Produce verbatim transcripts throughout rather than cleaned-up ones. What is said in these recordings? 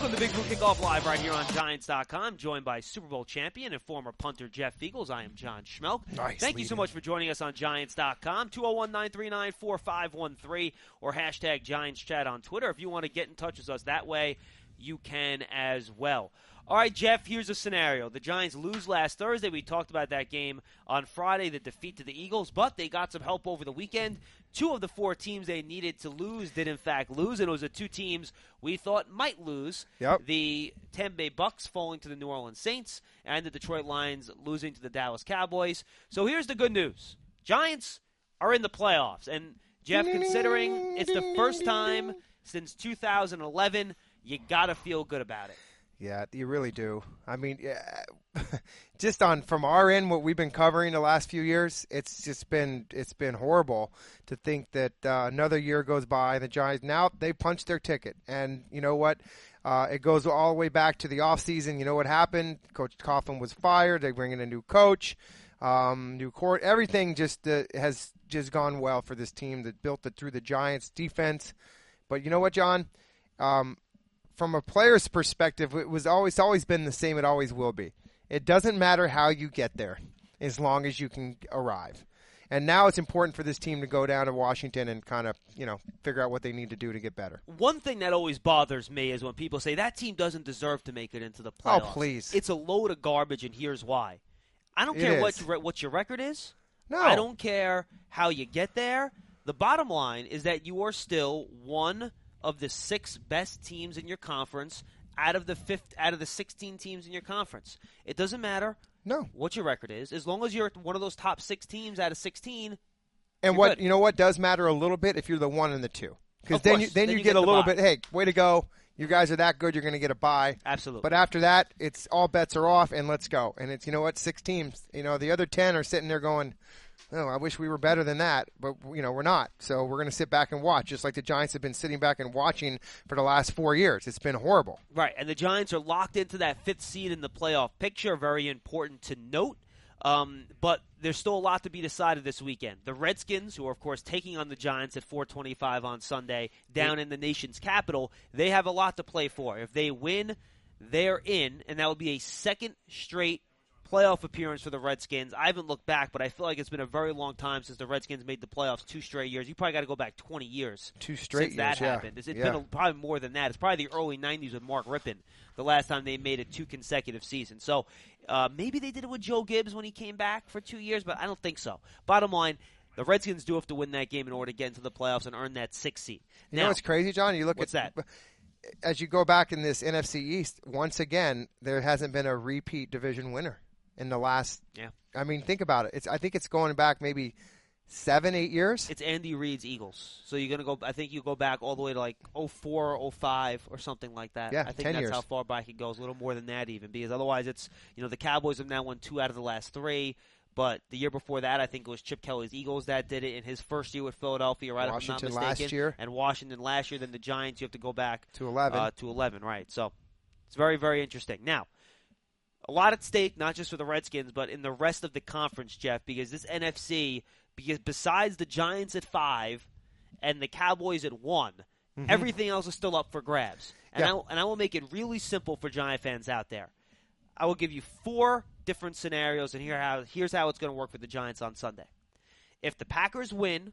Welcome to Big Blue Kickoff Live right here on Giants dot com, joined by Super Bowl champion and former punter Jeff Feagles. I am John Schmelk. Nice Thank you so much for joining us on Giants dot com, two oh one, nine three nine, four five one three, or hashtag Giants Chat on Twitter. If you want to get in touch with us that way, you can as well. All right, Jeff, here's a scenario. The Giants lose last Thursday. We talked about that game on Friday, the defeat to the Eagles, but they got some help over the weekend. Two of the four teams they needed to lose did, in fact, lose, and it was the two teams we thought might lose. Yep. The Tampa Bay Bucks falling to the New Orleans Saints and the Detroit Lions losing to the Dallas Cowboys. So here's the good news. Giants are in the playoffs, and, Jeff, considering it's the first time since two thousand eleven, you got to feel good about it. Yeah, you really do. I mean, yeah, just on from our end, what we've been covering the last few years, it's just been it's been horrible to think that uh, another year goes by and the Giants now they punched their ticket. And you know what? Uh, it goes all the way back to the offseason. You know what happened? Coach Coughlin was fired. They bring in a new coach, um, new court. Everything just uh, has just gone well for this team that built it through the Giants' defense. But you know what, John? Um, From a player's perspective, it was always always been the same. It always will be. It doesn't matter how you get there, as long as you can arrive. And now it's important for this team to go down to Washington and kind of, you know, figure out what they need to do to get better. One thing that always bothers me is when people say that team doesn't deserve to make it into the playoffs. Oh, please! It's a load of garbage, and here's why. I don't It care is. what your, what your record is. No, I don't care how you get there. The bottom line is that you are still one of the six best teams in your conference out of the fifth, out of the sixteen teams in your conference. It doesn't matter no. what your record is, as long as you're one of those top six teams out of sixteen. And you're what good. you know what does matter a little bit if you're the one and the two, because Of then course. you then, Then you, you get, get a the little bye. bit. Hey, way to go! You guys are that good. You're going to get a bye. Absolutely. But after that, it's all bets are off, and let's go. And it's you know what, six teams. You know the other ten are sitting there going, "Oh, I wish we were better than that," but you know we're not. So we're going to sit back and watch, just like the Giants have been sitting back and watching for the last four years. It's been horrible. Right, and the Giants are locked into that fifth seed in the playoff picture. Very important to note. Um, but there's still a lot to be decided this weekend. The Redskins, who are, of course, taking on the Giants at four twenty-five on Sunday down in the nation's capital, they have a lot to play for. If they win, they're in, and that will be a second straight playoff appearance for the Redskins. I haven't looked back, but I feel like it's been a very long time since the Redskins made the playoffs two straight years. You probably got to go back twenty years Two straight since that years, yeah. happened. It's, it's Yeah. been a, probably more than that. It's probably the early nineties with Mark Rippon, the last time they made it two consecutive seasons. So uh, maybe they did it with Joe Gibbs when he came back for two years, but I don't think so. Bottom line, the Redskins do have to win that game in order to get into the playoffs and earn that sixth seed. You Now, know what's crazy, John? You look what's at that? As you go back in this N F C East, once again, there hasn't been a repeat division winner in the last. Yeah. I mean, think about it. It's I think it's going back maybe seven, eight years. It's Andy Reid's Eagles. So you're gonna go. I think you go back all the way to like oh four, oh five, or something like that. Yeah, I think ten that's years. how far back it goes. A little more than that even, because otherwise it's you know the Cowboys have now won two out of the last three. But the year before that, I think it was Chip Kelly's Eagles that did it in his first year with Philadelphia, right? Washington if I'm not mistaken. last year. And Washington last year. Then the Giants, you have to go back To eleven. Uh, to eleven, right? So it's very, very interesting. Now, a lot at stake, not just for the Redskins, but in the rest of the conference, Jeff, because this N F C, because besides the Giants at five and the Cowboys at one, mm-hmm. everything else is still up for grabs. And, yeah. I, and I will make it really simple for Giant fans out there. I will give you four different scenarios, and here how, here's how it's going to work for the Giants on Sunday. If the Packers win,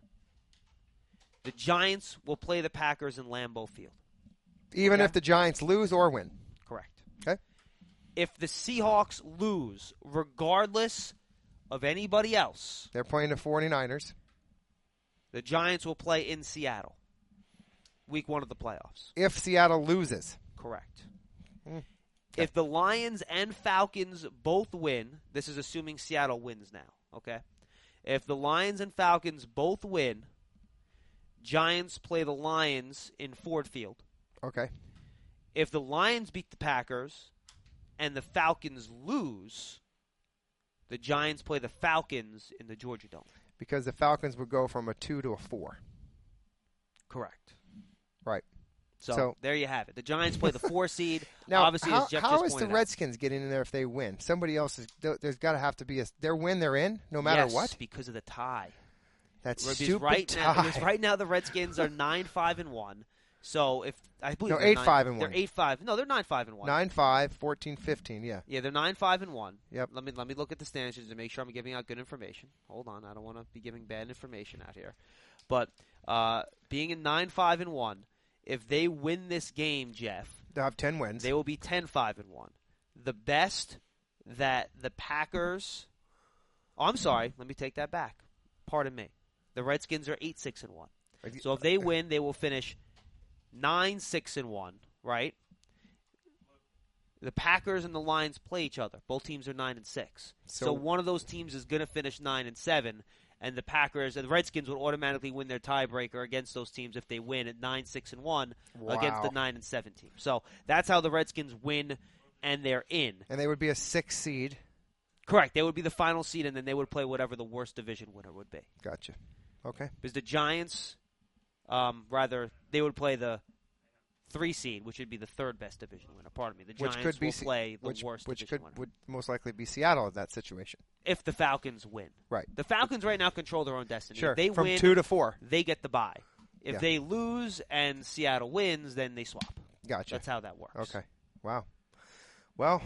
the Giants will play the Packers in Lambeau Field. Even okay? if the Giants lose or win. Correct. Okay. If the Seahawks lose, regardless of anybody else, They're playing the 49ers. the Giants will play in Seattle. Week one of the playoffs. If Seattle loses. Correct. Mm. If the Lions and Falcons both win, this is assuming Seattle wins now, okay? If the Lions and Falcons both win, Giants play the Lions in Ford Field. Okay. If the Lions beat the Packers and the Falcons lose, the Giants play the Falcons in the Georgia Dome. Because the Falcons would go from a two to a four. Correct. Right. So, So- there you have it. The Giants play the four seed. Now, Obviously, how, as Jeff how just is the pointed out. Redskins getting in there if they win? Somebody else is. there- There's got to have to be a. Their win, they're in, no matter Yes, what. because of the tie. That's Because stupid right tie. now, because right now the Redskins are nine five and one. So if I believe No, they're eight nine, five and they're one. eight five. No, they're nine five and one. nine five, fourteen fifteen, yeah. Yeah, they're nine five and one. Yep. Let me let me look at the standings to make sure I'm giving out good information. Hold on, I don't want to be giving bad information out here. But uh, being in nine five and one, if they win this game, Jeff, They'll have ten wins. they will be ten five and one. The best that the Packers. Oh, I'm sorry. Let me take that back. Pardon me. The Redskins are eight six and one. So if they win, they will finish nine six and one. Right? The Packers and the Lions play each other. Both teams are nine and six. So, So- one of those teams is going to finish nine and seven, and the Packers and the Redskins would automatically win their tiebreaker against those teams if they win at nine six and one against Wow. the nine and seven team. So that's how the Redskins win, and they're in. And they would be a six seed. Correct. They would be the final seed, and then they would play whatever the worst division winner would be. Gotcha. Okay. Because the Giants, um, rather, they would play the three seed, which would be the third best division winner. Pardon me. The Which Giants could be will Se- play the which, worst which division could winner. would most likely be Seattle in that situation. If the Falcons win. Right. The Falcons right now control their own destiny. Sure. If they From win, two to four. they get the bye. If Yeah. they lose and Seattle wins, then they swap. Gotcha. That's how that works. Okay. Wow. Well,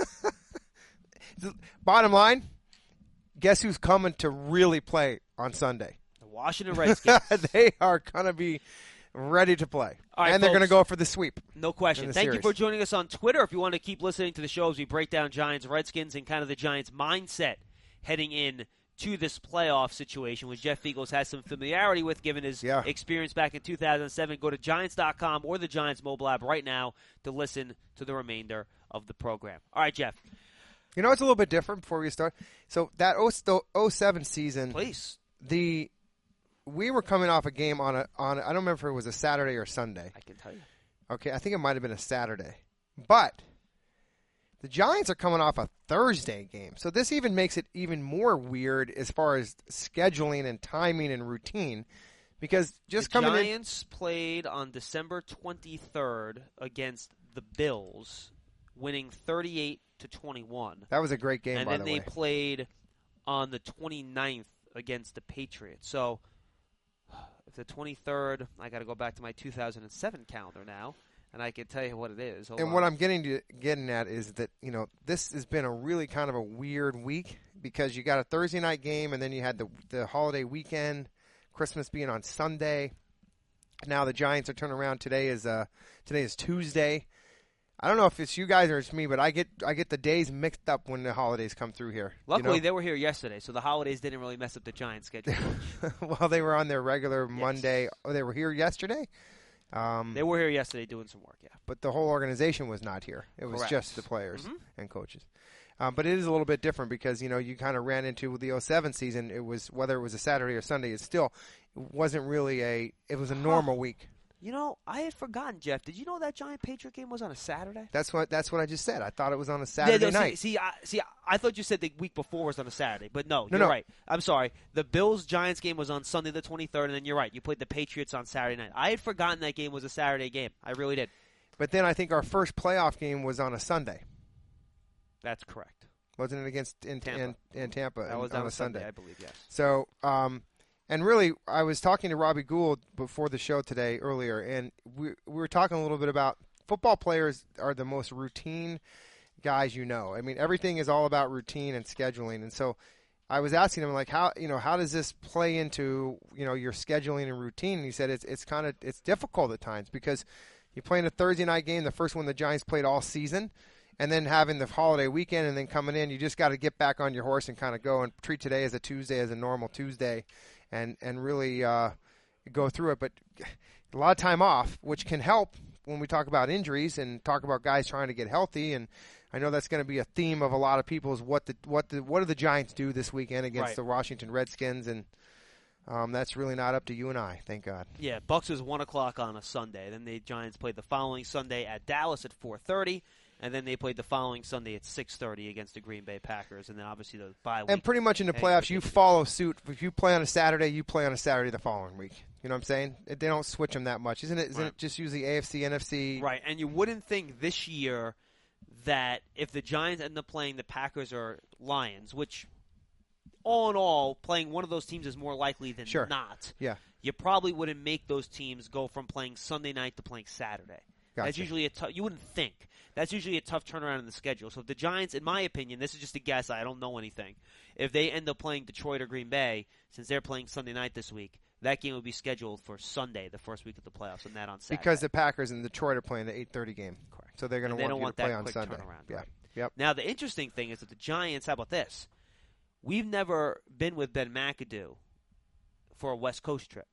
bottom line, guess who's coming to really play on Sunday? The Washington Redskins. They are going to be ready to play. All right, and they're going to folks. go for the sweep. No question. in the Thank you series. for joining us on Twitter. If you want to keep listening to the show as we break down Giants, Redskins, and kind of the Giants' mindset heading in to this playoff situation, which Jeff Eagles has some familiarity with given his Yeah. experience back in two thousand seven, go to Giants dot com or the Giants mobile app right now to listen to the remainder of the program. All right, Jeff, You know, it's a little bit different before we start. So that oh seven season, please. the we were coming off a game on a on. I don't remember if it was a Saturday or Sunday. I can tell you. Okay, I think it might have been a Saturday, but the Giants are coming off a Thursday game, so this even makes it even more weird as far as scheduling and timing and routine, because just the coming in. Giants played on December twenty-third against the Bills, winning thirty-eight to twenty-one. That was a great game, And by then the they way. played on the twenty-ninth against the Patriots. So if the twenty-third, I got to go back to my two thousand seven calendar now, and I can tell you what it is. Hold And on. what I'm getting to getting at is that, you know, this has been a really kind of a weird week because you got a Thursday night game and then you had the the holiday weekend, Christmas being on Sunday. Now the Giants are turning around. Today is uh today is Tuesday. I don't know if it's you guys or it's me, but I get I get the days mixed up when the holidays come through here. you Luckily, know? they were here yesterday, so the holidays didn't really mess up the Giants' schedule. well, they were on their regular Monday. Oh, they were here yesterday. Um, They were here yesterday doing some work, yeah. but the whole organization was not here. It was Correct. just the players Mhm. and coaches. Um, but it is a little bit different because, you know, you kind of ran into the oh seven season. It was, whether it was a Saturday or Sunday, it still it wasn't really a, it was a normal week. You know, I had forgotten, Jeff. Did you know that Giant Patriot game was on a Saturday? That's what that's what I just said. I thought it was on a Yeah, Saturday no, see- night. See, I, see, I thought you said the week before was on a Saturday, but no, No, you're no. right. I'm sorry. The Bills-Giants game was on Sunday the twenty-third, and then you're right. You played the Patriots on Saturday night. I had forgotten that game was a Saturday game. I really did. But then I think our first playoff game was on a Sunday. That's correct. Wasn't it against in Tampa. In, in Tampa That was on on a a Sunday, Sunday? I believe, yes. So, um, and really, I was talking to Robbie Gould before the show today earlier, and we we were talking a little bit about football players are the most routine guys you know. I mean, everything is all about routine and scheduling, and so I was asking him like, how you know how does this play into you know your scheduling and routine? And he said it's it's kind of it's difficult at times because you're playing a Thursday night game, the first one the Giants played all season. And then having the holiday weekend and then coming in, you just got to get back on your horse and kind of go and treat today as a Tuesday, as a normal Tuesday, and and really uh, go through it. But a lot of time off, which can help when we talk about injuries and talk about guys trying to get healthy. And I know that's going to be a theme of a lot of people is what the what the what do the Giants do this weekend against Right. the Washington Redskins, and um, that's really not up to you and I, thank God. Yeah, Bucks was one o'clock on a Sunday. Then the Giants played the following Sunday at Dallas at four thirty. And then they played the following Sunday at six thirty against the Green Bay Packers. And then obviously the bye week. And pretty much in the Hey, playoffs, you okay. follow suit. If you play on a Saturday, you play on a Saturday the following week. You know what I'm saying? They don't switch them that much, isn't it? Isn't Right. it just usually A F C, N F C? Right, and you wouldn't think this year that if the Giants end up playing the Packers or Lions, which all in all, playing one of those teams is more likely than sure. not. Yeah. You probably wouldn't make those teams go from playing Sunday night to playing Saturday. Gotcha. That's usually a tough. You wouldn't think. That's usually a tough turnaround in the schedule. So if the Giants, in my opinion, this is just a guess. I don't know anything. If they end up playing Detroit or Green Bay, since they're playing Sunday night this week, that game would be scheduled for Sunday, the first week of the playoffs, and that on Saturday. Because the Packers and Detroit are playing the eight thirty game. Correct. So they're going to want you want to play that on quick Sunday. Turnaround, Yeah. right. Yep. Now the interesting thing is that the Giants. How about this? We've never been with Ben McAdoo for a West Coast trip.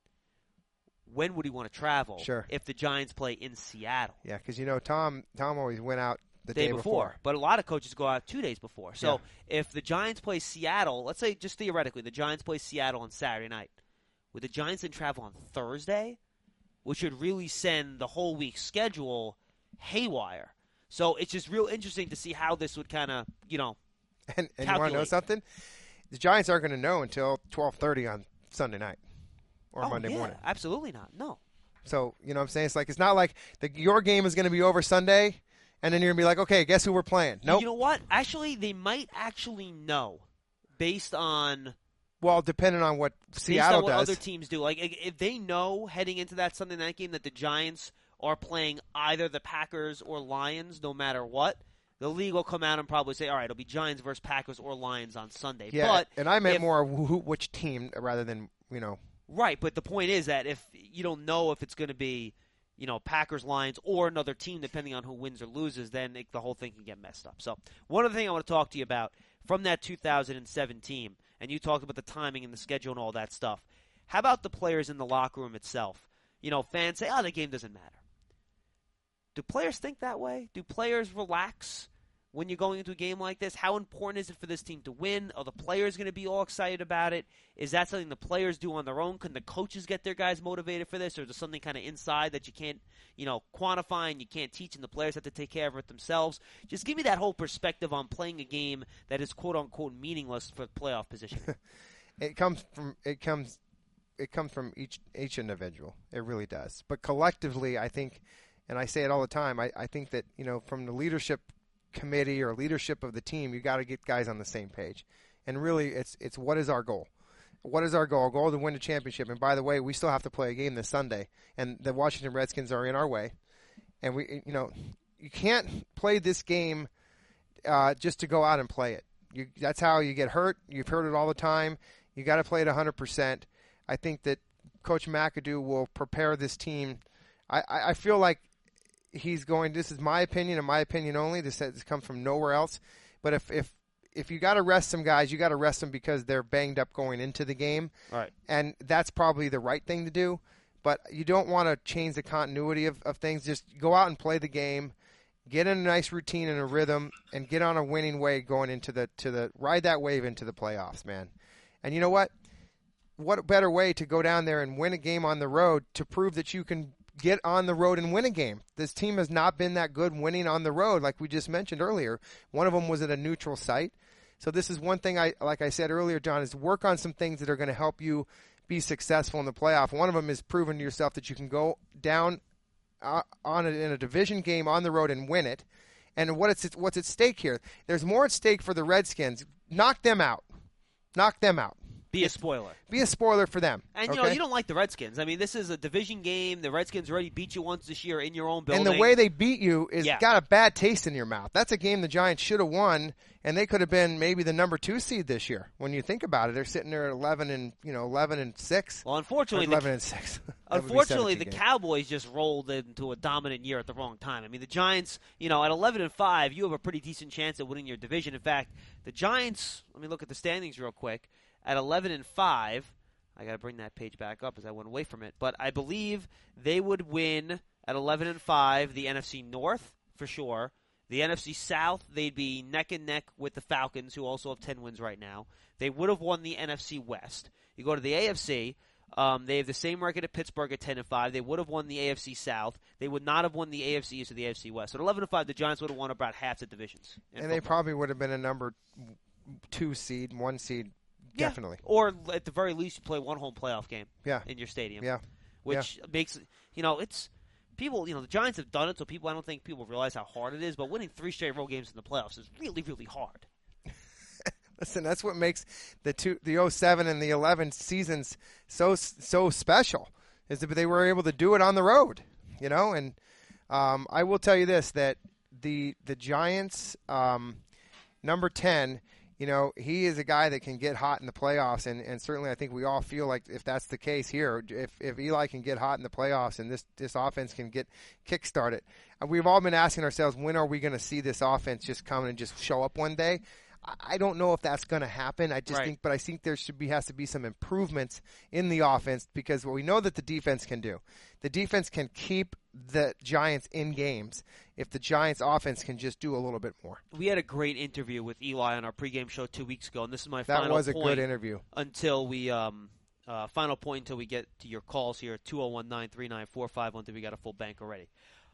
When would he want to travel? Sure. If the Giants play in Seattle. Yeah, because you know Tom. Tom always went out the day, day before. before. But a lot of coaches go out two days before. So Yeah. if the Giants play Seattle, let's say just theoretically, the Giants play Seattle on Saturday night. Would the Giants then travel on Thursday? Which would really send the whole week's schedule haywire. So it's just real interesting to see how this would kind of, you know, And, and you want to know something? The Giants aren't going to know until twelve thirty on Sunday night or oh, Monday yeah, morning. Absolutely not. No. So, you know what I'm saying? It's like it's not like the, your game is going to be over Sunday, and then you're going to be like, okay, guess who we're playing? Nope. You know what? Actually, they might actually know based on well, depending on what based Seattle on what does. other teams do. Like if they know heading into that Sunday night game that the Giants are playing either the Packers or Lions, no matter what, the league will come out and probably say, all right, it'll be Giants versus Packers or Lions on Sunday. Yeah, but and I meant if, more who, which team rather than, you know. Right, but the point is that if you don't know if it's going to be, you know, Packers, Lions, or another team, depending on who wins or loses, then it, the whole thing can get messed up. So one other thing I want to talk to you about from that two thousand seven team, and you talked about the timing and the schedule and all that stuff. How about the players in the locker room itself? You know, fans say, oh, the game doesn't matter. Do players think that way? Do players relax when you're going into a game like this? How important is it for this team to win? Are the players going to be all excited about it? Is that something the players do on their own? Can the coaches get their guys motivated for this? Or is there something kind of inside that you can't, you know, quantify and you can't teach and the players have to take care of it themselves? Just give me that whole perspective on playing a game that is quote-unquote meaningless for playoff positioning. It comes from it comes it comes from each each individual. It really does. But collectively, I think, and I say it all the time, I, I think that, you know, from the leadership committee or leadership of the team, you got to get guys on the same page. And really, it's it's what is our goal? What is our goal? Our goal is to win the championship. And by the way, we still have to play a game this Sunday, and the Washington Redskins are in our way. And we, you know, you can't play this game uh, just to go out and play it. You, that's how you get hurt. You've heard it all the time. You got to play it one hundred percent. I think that Coach McAdoo will prepare this team. I, I, I feel like he's going. This is my opinion and my opinion only. This has come from nowhere else. But if if if you got to rest some guys, you got to rest them because they're banged up going into the game. Right. And that's probably the right thing to do. But you don't want to change the continuity of, of things. Just go out and play the game, get in a nice routine and a rhythm, and get on a winning way going into the to the ride that wave into the playoffs, man. And you know what? What better way to go down there and win a game on the road to prove that you can get on the road and win a game. This team has not been that good winning on the road, like we just mentioned earlier. One of them was at a neutral site. So this is one thing, I like I said earlier, John, is work on some things that are going to help you be successful in the playoff. One of them is proving to yourself that you can go down uh, on a, in a division game on the road and win it. And what it's, what's at stake here? There's more at stake for the Redskins. Knock them out. Knock them out. Be a spoiler. Be a spoiler for them. And, you okay? know, you don't like the Redskins. I mean, this is a division game. The Redskins already beat you once this year in your own building. And the way they beat you is yeah. got a bad taste in your mouth. That's a game the Giants should have won, and they could have been maybe the number two seed this year. When you think about it, they're sitting there at eleven and you know eleven and six. Well, unfortunately, eleven the, and six. unfortunately, the game. Cowboys just rolled into a dominant year at the wrong time. I mean, the Giants, you know, at eleven and five, you have a pretty decent chance of winning your division. In fact, the Giants. Let me look at the standings real quick. At eleven and five, I got to bring that page back up as I went away from it. But I believe they would win at eleven and five the N F C North for sure. The N F C South, they'd be neck and neck with the Falcons, who also have ten wins right now. They would have won the N F C West. You go to the A F C, um, they have the same record at Pittsburgh at ten and five. They would have won the A F C South. They would not have won the A F C East or the A F C West. So at eleven and five, the Giants would have won about half the divisions. And football. They probably would have been a number two seed, one seed. Yeah. Definitely. Or at the very least, you play one home playoff game yeah. in your stadium. Yeah. Which yeah. makes, you know, it's people, you know, the Giants have done it, so people, I don't think people realize how hard it is, but winning three straight road games in the playoffs is really, really hard. Listen, that's what makes the two, the oh seven and the eleven seasons so so special, is that they were able to do it on the road, you know. And um, I will tell you this, that the the Giants, um, number ten, you know, he is a guy that can get hot in the playoffs, and, and certainly I think we all feel like if that's the case here, if if Eli can get hot in the playoffs and this, this offense can get kick-started, we've all been asking ourselves, when are we going to see this offense just come and just show up one day? I don't know if that's going to happen. I just right. think, but I think there should be has to be some improvements in the offense, because what we know that the defense can do, the defense can keep the Giants in games if the Giants offense can just do a little bit more. We had a great interview with Eli on our pregame show two weeks ago, and this is my that final was a point good interview. Until we um uh, final point until we get to your calls here at two oh one, nine three nine, four five one. We got a full bank already.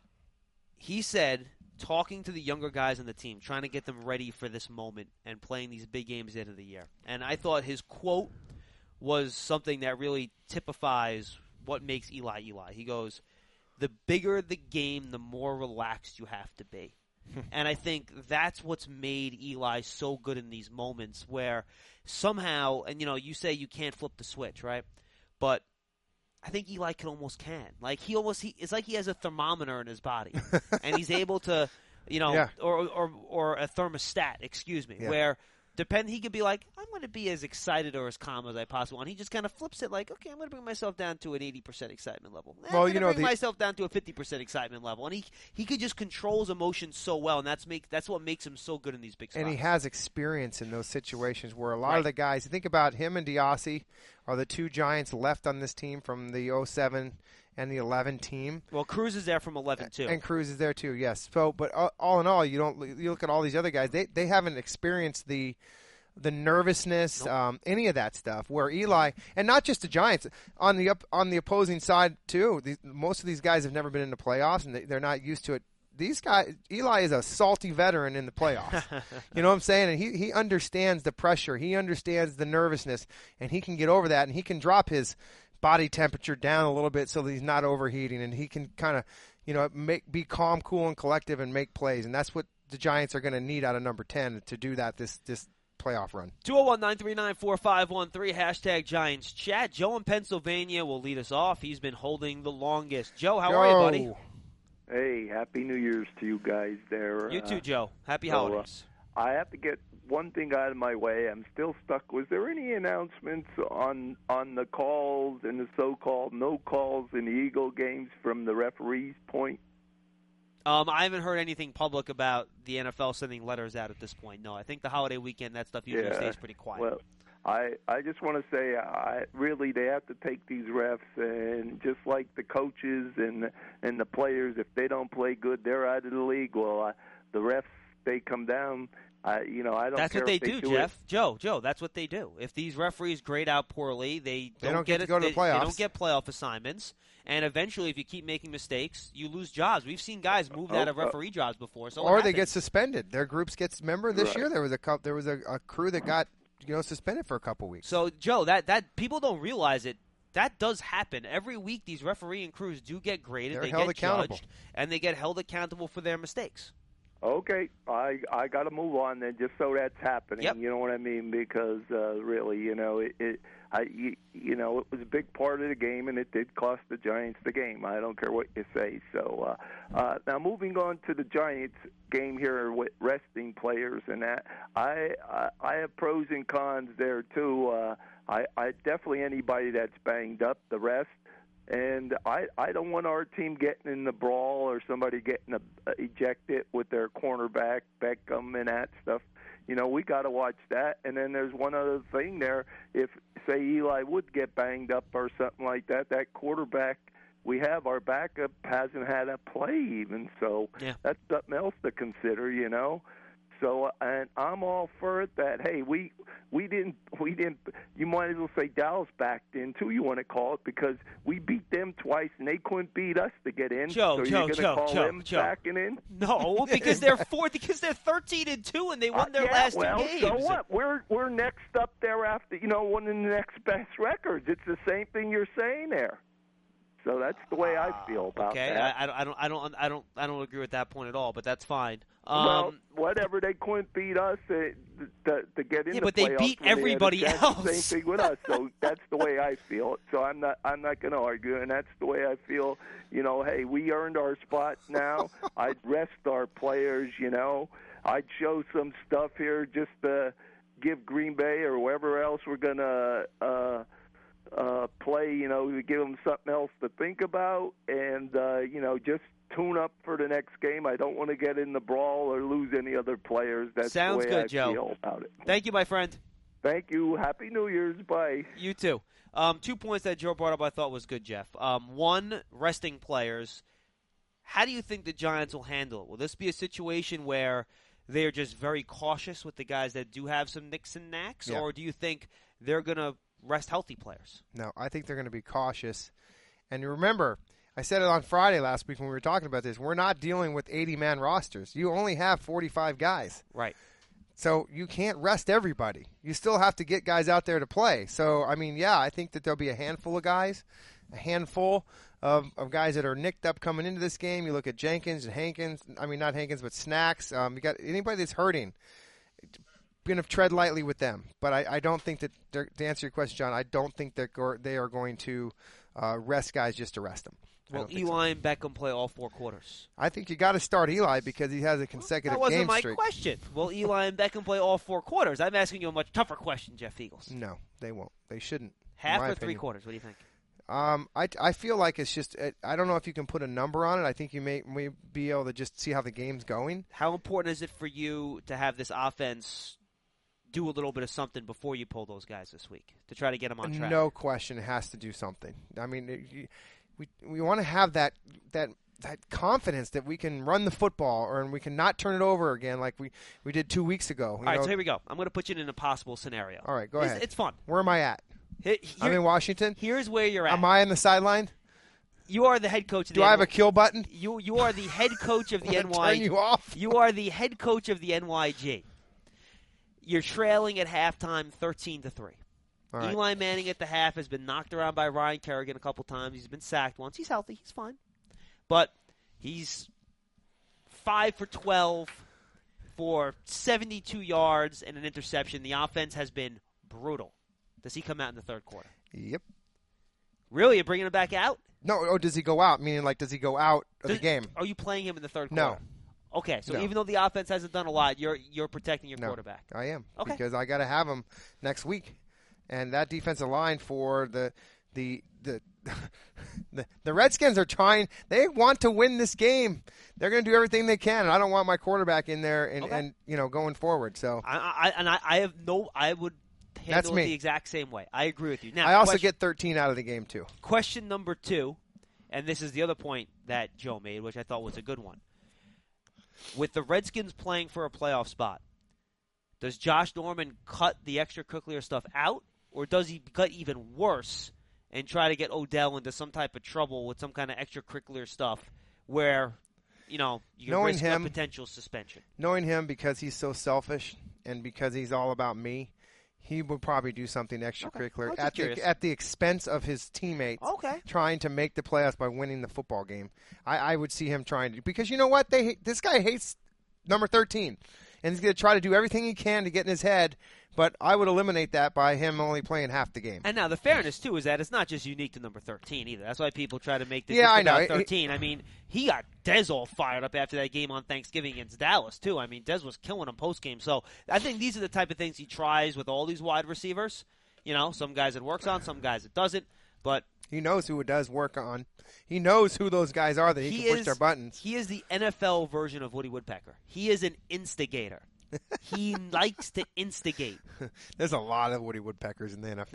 He said, talking to the younger guys on the team, trying to get them ready for this moment and playing these big games at the end of the year. And I thought his quote was something that really typifies what makes Eli Eli. He goes, the bigger the game, the more relaxed you have to be. And I think that's what's made Eli so good in these moments where somehow, and you know, you say you can't flip the switch, right? But I think Eli can almost can. Like he almost, he it's like he has a thermometer in his body, and he's able to, you know, yeah. or or or a thermostat, excuse me, yeah. where depend he could be like, I'm going to be as excited or as calm as I possibly want. He just kind of flips it like, okay, I'm going to bring myself down to an eighty percent excitement level. Eh, well, I'm you know, bring the, myself down to a fifty percent excitement level, and he he could just control his emotions so well, and that's make that's what makes him so good in these big spots. And he has experience in those situations where a lot right. of the guys, think about him and Diassi are the two Giants left on this team from the oh seven and the eleven team. Well, Cruz is there from eleven too, and Cruz is there too. Yes. So, but all in all, you don't you look at all these other guys; they they haven't experienced the the nervousness, nope. um, any of that stuff. Where Eli, and not just the Giants, on the up on the opposing side too. These, most of these guys have never been in the playoffs, and they, they're not used to it. These guys, Eli is a salty veteran in the playoffs. You know what I'm saying? And he, he understands the pressure. He understands the nervousness, and he can get over that, and he can drop his body temperature down a little bit so that he's not overheating, and he can kind of, you know, make be calm, cool, and collective and make plays. And that's what the Giants are going to need out of number ten to do that this this playoff run. two oh one, nine three nine, four five one three, hashtag Giants Chat. Joe in Pennsylvania will lead us off. He's been holding the longest. Joe, how Joe. are you, buddy? Hey, Happy New Year's to you guys there. You too, uh, Joe. Happy so, holidays. Uh, I have to get one thing out of my way. I'm still stuck. Was there any announcements on on the calls and the so-called no calls in the Eagle games from the referees' point? Um, I haven't heard anything public about the N F L sending letters out at this point. No, I think the holiday weekend, that stuff usually yeah. stays pretty quiet. Well, I I just want to say, I really they have to take these refs, and just like the coaches and and the players, if they don't play good, they're out of the league. Well, uh, the refs, they come down. I you know I don't. That's care what they if they do, do Jeff. It. Joe, Joe, that's what they do. If these referees grade out poorly, they they don't, don't get, get to go it, to they, the playoffs. They don't get playoff assignments. And eventually, if you keep making mistakes, you lose jobs. We've seen guys moved oh, out of uh, referee jobs before. So or they get suspended. Their groups get. Remember this right. year there was a there was a, a crew that got you know suspended for a couple weeks. So Joe, that that people don't realize it. That does happen every week. These referee and crews do get graded. They're they held get accountable. judged, and they get held accountable for their mistakes. Okay, I I got to move on then, just so that's happening. Yep. You know what I mean? Because uh, really, you know, it, it I you, you know it was a big part of the game, and it did cost the Giants the game. I don't care what you say. So uh, uh, now moving on to the Giants game here with resting players and that, I I, I have pros and cons there too. Uh, I I definitely anybody that's banged up, the rest. And I, I don't want our team getting in the brawl or somebody getting a, uh, ejected with their cornerback, Beckham, and that stuff. You know, we got to watch that. And then there's one other thing there. If, say, Eli would get banged up or something like that, that quarterback we have, our backup, hasn't had a play even. So yeah. that's something else to consider, you know. So, and I'm all for it that, hey, we we didn't, we didn't, you might as well say Dallas backed in, too, you want to call it, because we beat them twice, and they couldn't beat us to get in. Joe, so Joe, you're going to Joe, call Joe, them Joe. backing in? No, because they're four, because they're thirteen and two, and they won their uh, yeah, last well, two games. So what? We're, we're next up there after, you know, one of the next best records. It's the same thing you're saying there. So that's the way I feel about okay. that. I, I don't, I don't, I don't, I don't agree with that point at all. But that's fine. Um, well, whatever, they couldn't beat us to, to, to get in yeah, the but they playoffs beat when they had a everybody chance. else. Same thing with us. So that's the way I feel. So I'm not, I'm not going to argue, and that's the way I feel. You know, hey, we earned our spot now. I'd rest our players. You know, I'd show some stuff here just to give Green Bay or whoever else we're going to uh, uh, play. You know, to give them something else to think about, and uh, you know, just tune up for the next game. I don't want to get in the brawl or lose any other players. That's Sounds the way good, I Joe. feel about it. Thank you, my friend. Thank you. Happy New Year's. Bye. You too. Um, two points that Joe brought up I thought was good, Jeff. Um, one, resting players. How do you think the Giants will handle it? Will this be a situation where they're just very cautious with the guys that do have some nicks and knacks, Yeah. or do you think they're going to rest healthy players? No, I think they're going to be cautious. And remember, I said it on Friday last week when we were talking about this. We're not dealing with eighty-man rosters. You only have forty-five guys. Right. So you can't rest everybody. You still have to get guys out there to play. So, I mean, yeah, I think that there'll be a handful of guys, a handful of, of guys that are nicked up coming into this game. You look at Jenkins and Hankins. I mean, not Hankins, but Snacks. Um, you got anybody that's hurting. Going to tread lightly with them. But I, I don't think that, to answer your question, John, I don't think that they are going to uh, rest guys just to rest them. Will Eli and Beckham play all four quarters? I think you got to start Eli because he has a consecutive that wasn't game my streak. question. Will Eli and Beckham play all four quarters? I'm asking you a much tougher question, Jeff Eagles. No, they won't. They shouldn't. Half or three opinion. quarters? What do you think? Um, I, I feel like it's just I don't know if you can put a number on it. I think you may, may be able to just see how the game's going. How important is it for you to have this offense do a little bit of something before you pull those guys this week to try to get them on track? No question, it has to do something. I mean, it, you, we we want to have that that that confidence that we can run the football or and we can not turn it over again like we, we did two weeks ago. All right, know? so here we go. I'm going to put you in an impossible scenario. All right, go it's, ahead. It's fun. Where am I at? Here, I'm in Washington. Here's where you're at. Am I on the sideline? You are the head coach of the Do I have a kill button? You you are the head coach of the N Y G. Turn you off? You are the head coach of the N Y G. You're trailing at halftime thirteen to three. All right. Eli Manning at the half has been knocked around by Ryan Kerrigan a couple times. He's been sacked once. He's healthy. He's fine. But he's five for twelve for seventy-two yards and an interception. The offense has been brutal. Does he come out in the third quarter? Yep. Really? You're bringing him back out? No, oh, does he go out? Meaning, like, does he go out of does, the game? Are you playing him in the third No. quarter? Okay, so No. even though the offense hasn't done a lot, you're you're protecting your No, quarterback. I am. Okay. Because I got to have him next week. And that defensive line for the the the the, the Redskins are trying. They want to win this game. They're going to do everything they can. And I don't want my quarterback in there and, Okay. and you know going forward. So I, I and I, I have no. I would handle That's it me. the exact same way. I agree with you. Now I also question, get thirteen out of the game too. question number two, and this is the other point that Joe made, which I thought was a good one. With the Redskins playing for a playoff spot, does Josh Norman cut the extracurricular stuff out, or does he cut even worse and try to get Odell into some type of trouble with some kind of extracurricular stuff where, you know, you can Knowing risk him- a potential suspension? Knowing him because he's so selfish and because he's all about me, he would probably do something extracurricular I was just at curious. the at the expense of his teammates. Okay. Trying to make the playoffs by winning the football game. I, I would see him trying to because you know what they this guy hates number thirteen, and he's going to try to do everything he can to get in his head. But I would eliminate that by him only playing half the game. And now the fairness too is that it's not just unique to number thirteen either. That's why people try to make this Yeah, just I know. about It- thirteen. I mean, he got Dez all fired up after that game on Thanksgiving against Dallas too. I mean, Dez was killing him post game. So I think these are the type of things he tries with all these wide receivers. You know, some guys it works on, some guys it doesn't. But He knows who it does work on. He knows who those guys are that he, he can push is their buttons. he is the N F L version of Woody Woodpecker. He is an instigator. He likes to instigate. There's a lot of Woody Woodpeckers in the N F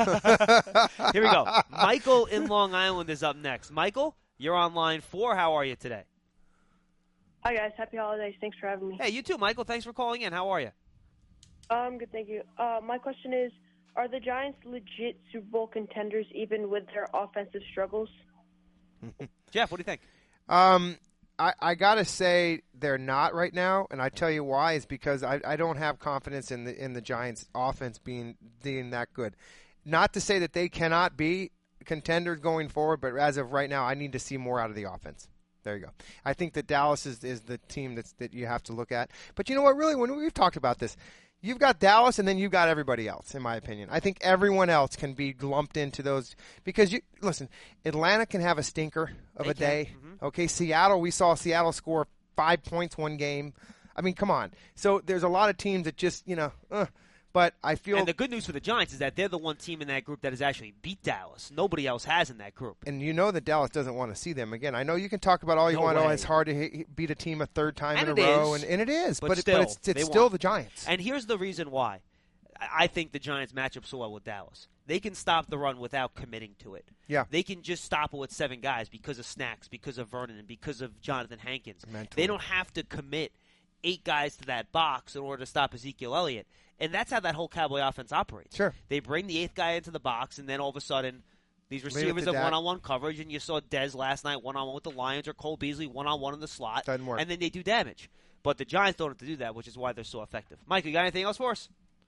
L. Here we go. Michael in Long Island is up next. Michael, you're on line four. How are you today? Hi, guys. Happy holidays. Thanks for having me. Hey, you too, Michael. Thanks for calling in. How are you? Um, good, thank you. Uh, my question is, are the Giants legit Super Bowl contenders even with their offensive struggles? Jeff, what do you think? Um, I, I gotta say they're not right now, and I tell you why is because I, I don't have confidence in the in the Giants' offense being being that good. Not to say that they cannot be contenders going forward, but as of right now, I need to see more out of the offense. There you go. I think that Dallas is, is the team that's, that you have to look at. But you know what, really, when we've talked about this, you've got Dallas and then you've got everybody else, in my opinion. I think everyone else can be lumped into those because, you listen, Atlanta can have a stinker of They a day. Mm-hmm. Okay, Seattle, we saw Seattle score five points one game. I mean, come on. So there's a lot of teams that just, you know, uh, but I feel. And the good news for the Giants is that they're the one team in that group that has actually beat Dallas. Nobody else has in that group. And you know that Dallas doesn't want to see them again. I know you can talk about all you No want. Oh, way. it's hard to hit, beat a team a third time And in a it row, is. and, and it is. But But, it- still, but it's, they it's still want- the Giants. And here's the reason why I think the Giants match up so well with Dallas. They can stop the run without committing to it. Yeah. They can just stop it with seven guys because of Snacks, because of Vernon, and because of Jonathan Hankins. Mentally. They don't have to commit eight guys to that box in order to stop Ezekiel Elliott. And that's how that whole Cowboy offense operates. Sure. They bring the eighth guy into the box, and then all of a sudden these Leave it receivers to have Dak. one-on-one coverage, and you saw Dez last night one-on-one with the Lions or Cole Beasley one-on-one in the slot. Doesn't work. And then they do damage. But the Giants don't have to do that, which is why they're so effective. Mike, you got anything else for us?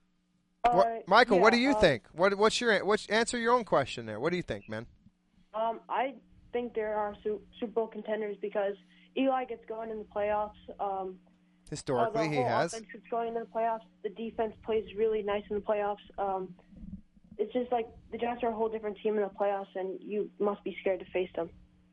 What, Uh, Michael, what do yeah, you um, think? What, what's your what's, answer your own question there? What do you think, man? Um, I think there are Su- Super Bowl contenders because Eli gets going in the playoffs. Um, Historically, uh, the he whole has. offense gets going in the playoffs. The defense plays really nice in the playoffs. Um, it's just like the Giants are a whole different team in the playoffs, and you must be scared to face them.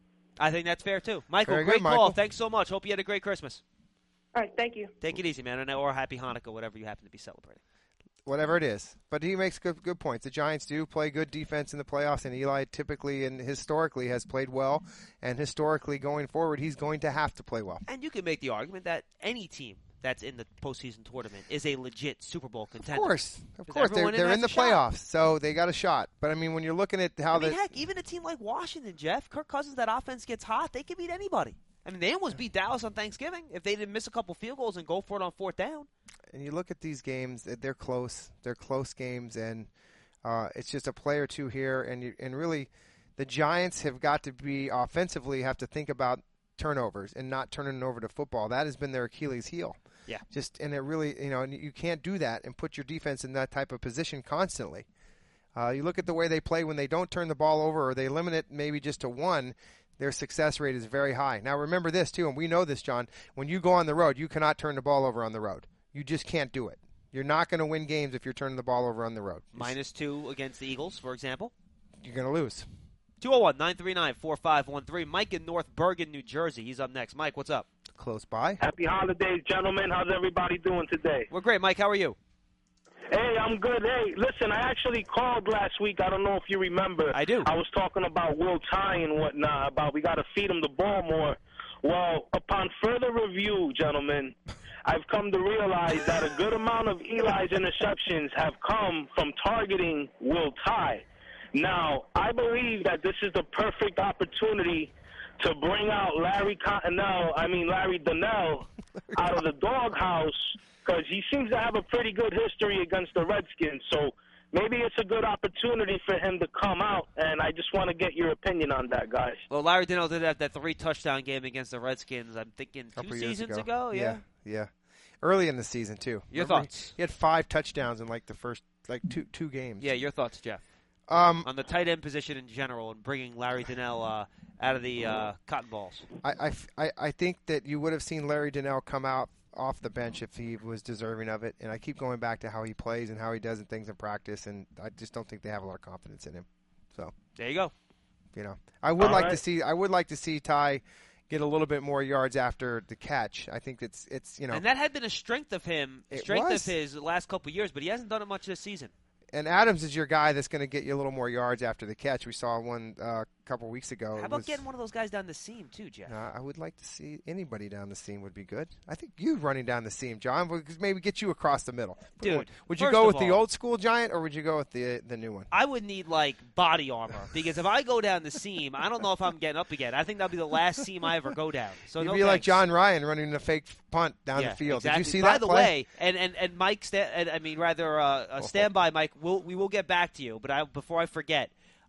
I think that's fair, too. Michael, Very great good, call. Michael. Thanks so much. Hope you had a great Christmas. All right, thank you. Take it easy, man, and or happy Hanukkah, whatever you happen to be celebrating. Whatever it is. But he makes good good points. The Giants do play good defense in the playoffs, and Eli typically and historically has played well. And historically, going forward, he's going to have to play well. And you can make the argument that any team that's in the postseason tournament is a legit Super Bowl contender. Of course. Of Because course. They're, everyone in they're in the has a shot. playoffs, so they got a shot. But, I mean, when you're looking at how I mean, the heck, even a team like Washington, Jeff, Kirk Cousins, that offense gets hot, they can beat anybody. I mean, they almost beat Dallas on Thanksgiving if they didn't miss a couple field goals and go for it on fourth down. and you look at these games, they're close. They're close games, and uh, it's just a play or two here. And you, and really, the Giants have got to be offensively have to think about turnovers and not turning it over to football. That has been their Achilles heel. Yeah. Just and it really, you know, and you can't do that and put your defense in that type of position constantly. Uh, you look at the way they play when they don't turn the ball over or they limit it maybe just to one. Their success rate is very high. Now, remember this, too, and we know this, John. When you go on the road, you cannot turn the ball over on the road. You just can't do it. You're not going to win games if you're turning the ball over on the road. Minus two against the Eagles, for example. You're going to lose. two oh one, nine three nine, four five one three. Mike in North Bergen, New Jersey. He's up next. Mike, what's up? Close by. Happy holidays, gentlemen. How's everybody doing today? We're great. Mike, how are you? Hey, I'm good. Hey, listen, I actually called last week. I don't know if you remember. I do. I was talking about Will Tye and whatnot, about we got to feed him the ball more. Well, upon further review, gentlemen, I've come to realize that a good amount of Eli's interceptions have come from targeting Will Tye. Now, I believe that this is the perfect opportunity to bring out Larry Cottonell, I mean Larry Donnell, out of the doghouse, because he seems to have a pretty good history against the Redskins. So maybe it's a good opportunity for him to come out, and I just want to get your opinion on that, guys. Well, Larry Donnell did have that three-touchdown game against the Redskins, I'm thinking two Couple years seasons ago. ago. Yeah. yeah. Yeah. Early in the season, too. Your Remember, thoughts? He had five touchdowns in, like, the first, like, two two games. Yeah, your thoughts, Jeff, Um, on the tight end position in general and bringing Larry Donnell uh, out of the uh, cotton balls. I, I, I think that you would have seen Larry Donnell come out off the bench if he was deserving of it. And I keep going back to how he plays and how he does things in practice, and I just don't think they have a lot of confidence in him. So There you go. you know, I would All like to right. see I would like to see Ty get a little bit more yards after the catch. I think it's it's you know, And that had been a strength of him, It strength was. of his the last couple of years, but he hasn't done it much this season. and Adams is your guy that's going to get you a little more yards after the catch. We saw one uh, a couple weeks ago. How It about was- getting one of those guys down the seam, too, Jeff? Uh, I would like to see anybody down the seam would be good. I think you running down the seam, John, would maybe get you across the middle. Dude, would you first go of with the all- old school Giant or would you go with the the new one? I would need, like, body armor, because if I go down the seam, I don't know if I'm getting up again. I think that'll be the last seam I ever go down. So You'd no be like thanks. John Ryan running a fake punt down Yeah, the field. exactly. Did you see By that the play? way, and, and, and Mike, sta- and, I mean, rather, uh, uh, stand by, Mike. We'll, we will get back to you, but I, before I forget,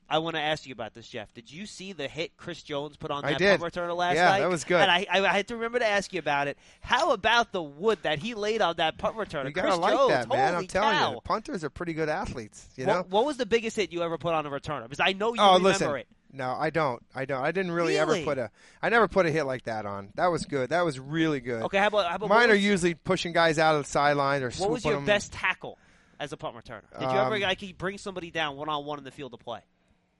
I want to ask you about this, Jeff. Did you see the hit Chris Jones put on I that did. punt returner last yeah, night? Yeah, that was good. And I, I, I had to remember to ask you about it. How about the wood that he laid on that punt returner? You gotta Chris like Jones, that, man. holy I'm telling cow. you, the punters are pretty good athletes. You what, know. What was the biggest hit you ever put on a returner? Because I know you oh, remember listen. it. No, I don't. I don't. I didn't really, Really? ever put a. I never put a hit like that on. That was good. That was really good. Okay, how about, how about Mine what are was, usually pushing guys out of the sideline or what swooping was your them. best tackle as a punt returner? Did you Um, ever like bring somebody down one on one in the field of play?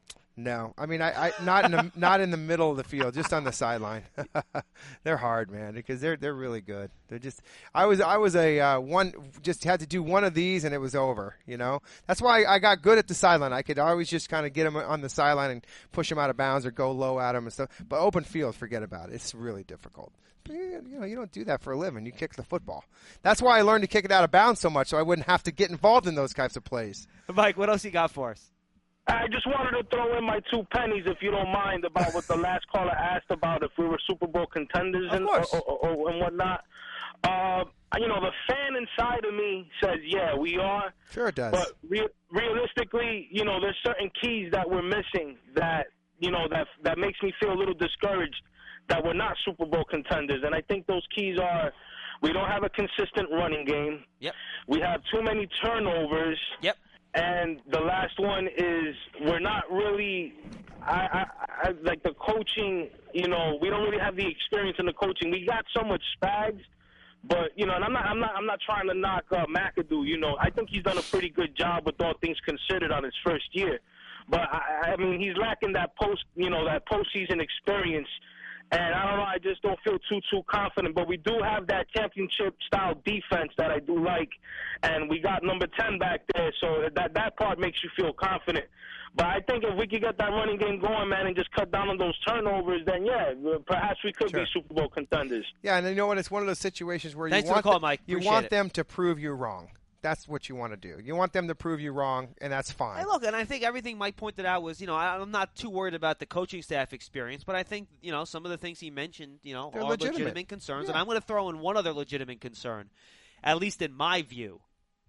No, I mean, I, I not in the not in the middle of the field, just on the sideline. They're hard, man, because they're they're really good. They're just. I was I was a uh, one just had to do one of these and it was over. You know, that's why I got good at the sideline. I could always just kind of get them on the sideline and push them out of bounds or go low at them and stuff. But open field, forget about it. It's really difficult. But, you know, you don't do that for a living. You kick the football. That's why I learned to kick it out of bounds so much, so I wouldn't have to get involved in those types of plays. Mike, what else you got for us? I just wanted to throw in my two pennies, if you don't mind, about what the last caller asked about if we were Super Bowl contenders Of and course. or, or, or, and whatnot. Uh, you know, the fan inside of me says, yeah, we are. Sure it does. But re- realistically, you know, there's certain keys that we're missing that, you know, that that makes me feel a little discouraged that we're not Super Bowl contenders. And I think those keys are we don't have a consistent running game. Yep. We have too many turnovers. Yep. And the last one is we're not really, I, I, I like the coaching. You know, we don't really have the experience in the coaching. We got so much Spags, but you know, and I'm not, I'm not, I'm not trying to knock uh, McAdoo. You know, I think he's done a pretty good job with all things considered on his first year. But I, I mean, he's lacking that post, you know, that postseason experience. And I don't know, I just don't feel too, too confident. But we do have that championship-style defense that I do like. And we got number ten back there, so that that part makes you feel confident. But I think if we could get that running game going, man, and just cut down on those turnovers, then, yeah, perhaps we could Sure. be Super Bowl contenders. Yeah, and you know what? It's one of those situations where Thanks you for want the call, the- Mike. you Appreciate want it. them to prove you wrong. That's what you want to do. You want them to prove you wrong, and that's fine. Hey, look, and I think everything Mike pointed out was, you know, I- I'm not too worried about the coaching staff experience, but I think, you know, some of the things he mentioned, you know, They're are legitimate. legitimate, concerns. Yeah. And I'm going to throw in one other legitimate concern, at least in my view.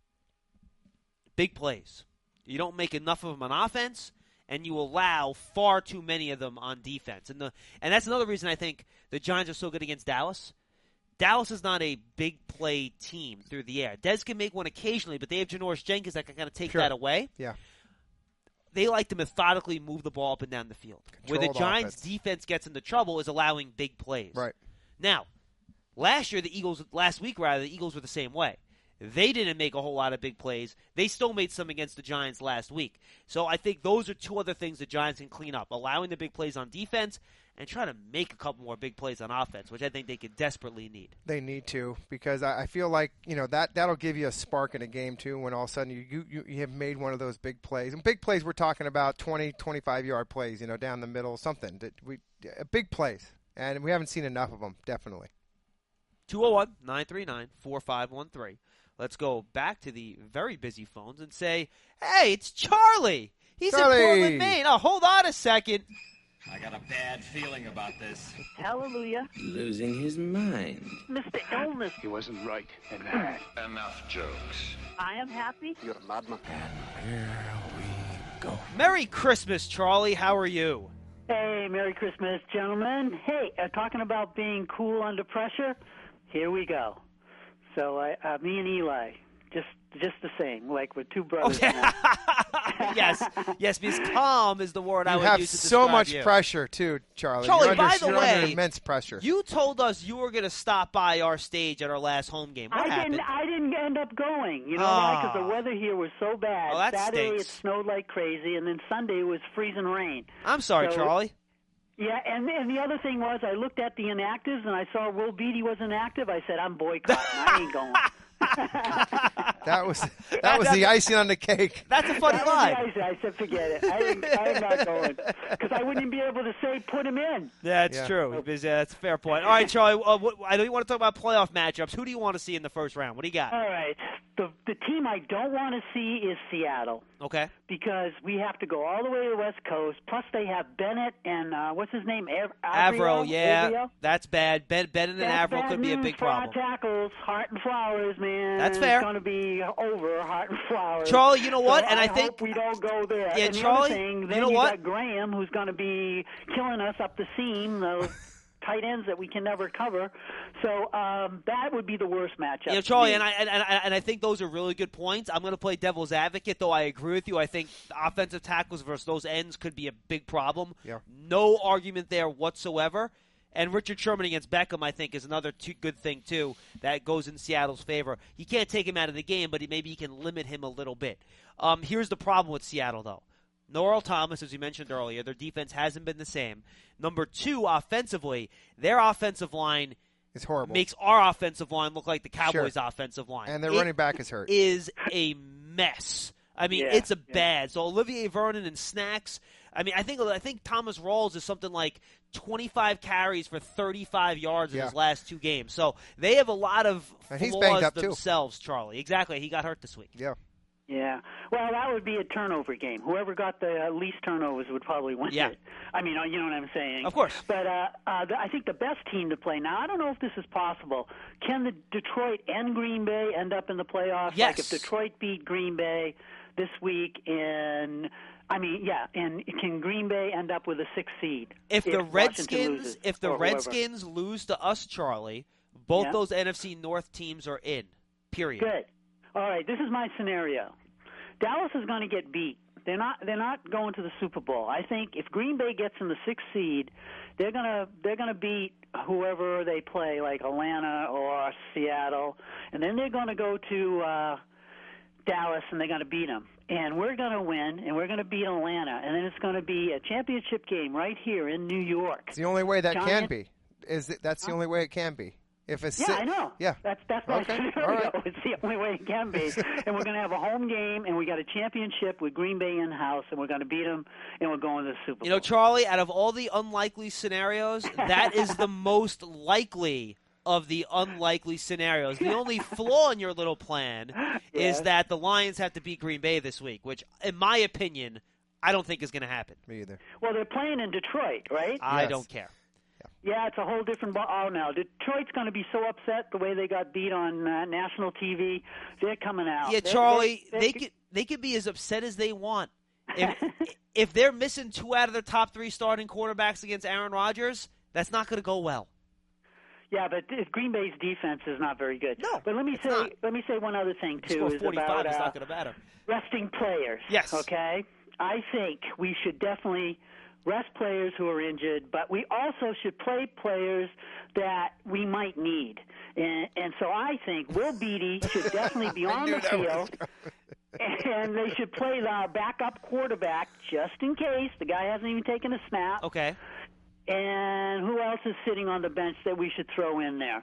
Big plays. You don't make enough of them on offense, and you allow far too many of them on defense. And the and that's another reason I think the Giants are so good against Dallas. Dallas is not a big play team through the air. Dez can make one occasionally, but they have Janoris Jenkins that can kind of take Sure. that away. Yeah. They like to methodically move the ball up and down the field. Where the Controlled Giants' offense. defense gets into trouble is allowing big plays. Right. Now, last year the Eagles, last week rather, the Eagles were the same way. They didn't make a whole lot of big plays. They still made some against the Giants last week. So I think those are two other things the Giants can clean up, allowing the big plays on defense and trying to make a couple more big plays on offense, which I think they could desperately need. They need to, because I I feel like, you know, that, that'll give you a spark in a game, too, when all of a sudden you, you, you have made one of those big plays. And big plays, we're talking about twenty, twenty-five-yard plays, you know, down the middle, something. That we uh, big plays. And we haven't seen enough of them, definitely. two oh one, nine three nine, four five one three. Let's go back to the very busy phones and say, hey, it's Charlie. He's Charlie. in Portland, Maine. Oh, hold on a second. I got a bad feeling about this. Hallelujah. Losing his mind. Mister Illness, He wasn't right in that. Enough jokes. I am happy. You're a madman. Merry Christmas, Charlie. How are you? Hey, Merry Christmas, gentlemen. Hey, uh, talking about being cool under pressure, here we go. So, I, uh, me and Eli, just just the same, like we're two brothers Okay. now. yes, yes, because calm is the word I You would have use to so describe much you. pressure, too, Charlie. Charlie, you're under, by the you're under way, immense pressure. You told us you were going to stop by our stage at our last home game. What I happened? didn't. I didn't end up going. You know why? Because Ah. the weather here was so bad. Oh, that Saturday stinks. it snowed like crazy, and then Sunday was freezing rain. I'm sorry, So- Charlie. Yeah, and and the other thing was, I looked at the inactives and I saw Will Beatty was inactive. I said, I'm boycotting. I ain't going. That was that was the icing on the cake. That's a funny That was line. the icing. I said, forget it. I ain't, I'm not going because I wouldn't even be able to say put him in. Yeah, it's Yeah. true. Because, uh, that's a fair point. All right, Charlie, uh, what, I know you want to talk about playoff matchups. Who do you want to see in the first round? What do you got? All right. The the team I don't want to see is Seattle Okay. because we have to go all the way to the West Coast. Plus, they have Bennett and uh, what's his name? Av- Avro, Avrio? yeah, Avrio? that's bad. Ben, Bennett and That's Avro bad could be a news big for our problem. tackles, Hart and Flowers, man. and That's fair. it's going to be over Hart and Flowers. Charlie, you know what? So and I, I think hope we don't go there. Yeah, and the Charlie, other thing, then you know you what? got Graham, who's going to be killing us up the seam. Those tight ends that we can never cover. So um, that would be the worst matchup. Yeah, Charlie, and I, and, and, and I think those are really good points. I'm going to play devil's advocate, though I agree with you. I think offensive tackles versus those ends could be a big problem. Yeah. No argument there whatsoever. And Richard Sherman against Beckham, I think, is another too good thing, too, that goes in Seattle's favor. You can't take him out of the game, but he, maybe you can limit him a little bit. Um, here's the problem with Seattle, though. No Earl Thomas, as we mentioned earlier. Their defense hasn't been the same. Number two, offensively, their offensive line It's horrible. makes our offensive line look like the Cowboys' Sure. offensive line. And their It running back is hurt. is a mess. I mean, Yeah, it's a yeah. bad. So Olivier Vernon and Snacks. I mean, I think I think Thomas Rawls is something like twenty-five carries for thirty-five yards in Yeah. his last two games. So they have a lot of And he's flaws banged up, too. themselves, Charlie. Exactly. He got hurt this week. Yeah. Yeah. Well, that would be a turnover game. Whoever got the uh, least turnovers would probably win Yeah. it. I mean, you know what I'm saying? Of course. But uh, uh, the, I think the best team to play now, I don't know if this is possible. Can the Detroit and Green Bay end up in the playoffs? Yes. Like if Detroit beat Green Bay this week in I mean, yeah, and can Green Bay end up with a sixth seed? If the Washington Redskins, loses, if the or whoever? Redskins lose to us, Charlie, both Yeah. those N F C North teams are in. Period. Good. All right, this is my scenario. Dallas is going to get beat. They're not. They're not going to the Super Bowl. I think if Green Bay gets in the sixth seed, they're gonna they're gonna beat whoever they play, like Atlanta or Seattle, and then they're going to go to uh, Dallas and they're going to beat them. And we're going to win, and we're going to beat Atlanta, and then it's going to be a championship game right here in New York. It's the only way that can Giant- be. Is it, that's the only way it can be. If it's Yeah, si- I know. Yeah. That's that's my Okay, scenario. all right. It's the only way it can be. And we're going to have a home game, and we got a championship with Green Bay in house, and we're going to beat them, and we're going to the Super Bowl. You know, Charlie, out of all the unlikely scenarios, that is the most likely of the unlikely scenarios. The only flaw in your little plan Yes. is that the Lions have to beat Green Bay this week, which, in my opinion, I don't think is going to happen. Me either. Well, they're playing in Detroit, right? I Yes. don't care. Yeah, it's a whole different ball. Oh, no. Detroit's going to be so upset the way they got beat on uh, national T V. They're coming out. Yeah, They're- Charlie, they're- they they're- could they could be as upset as they want. If if they're missing two out of their top three starting quarterbacks against Aaron Rodgers, that's not going to go well. Yeah, but if Green Bay's defense is not very good. No, but let me it's say not. let me say one other thing If you too score is forty-five, about it's uh, not going to matter. resting players. Yes. Okay. I think we should definitely rest players who are injured, but we also should play players that we might need. And, and so I think Will Beatty should definitely be on knew the that was field. And they should play the backup quarterback just in case. The guy hasn't even taken a snap. Okay. And who else is sitting on the bench that we should throw in there?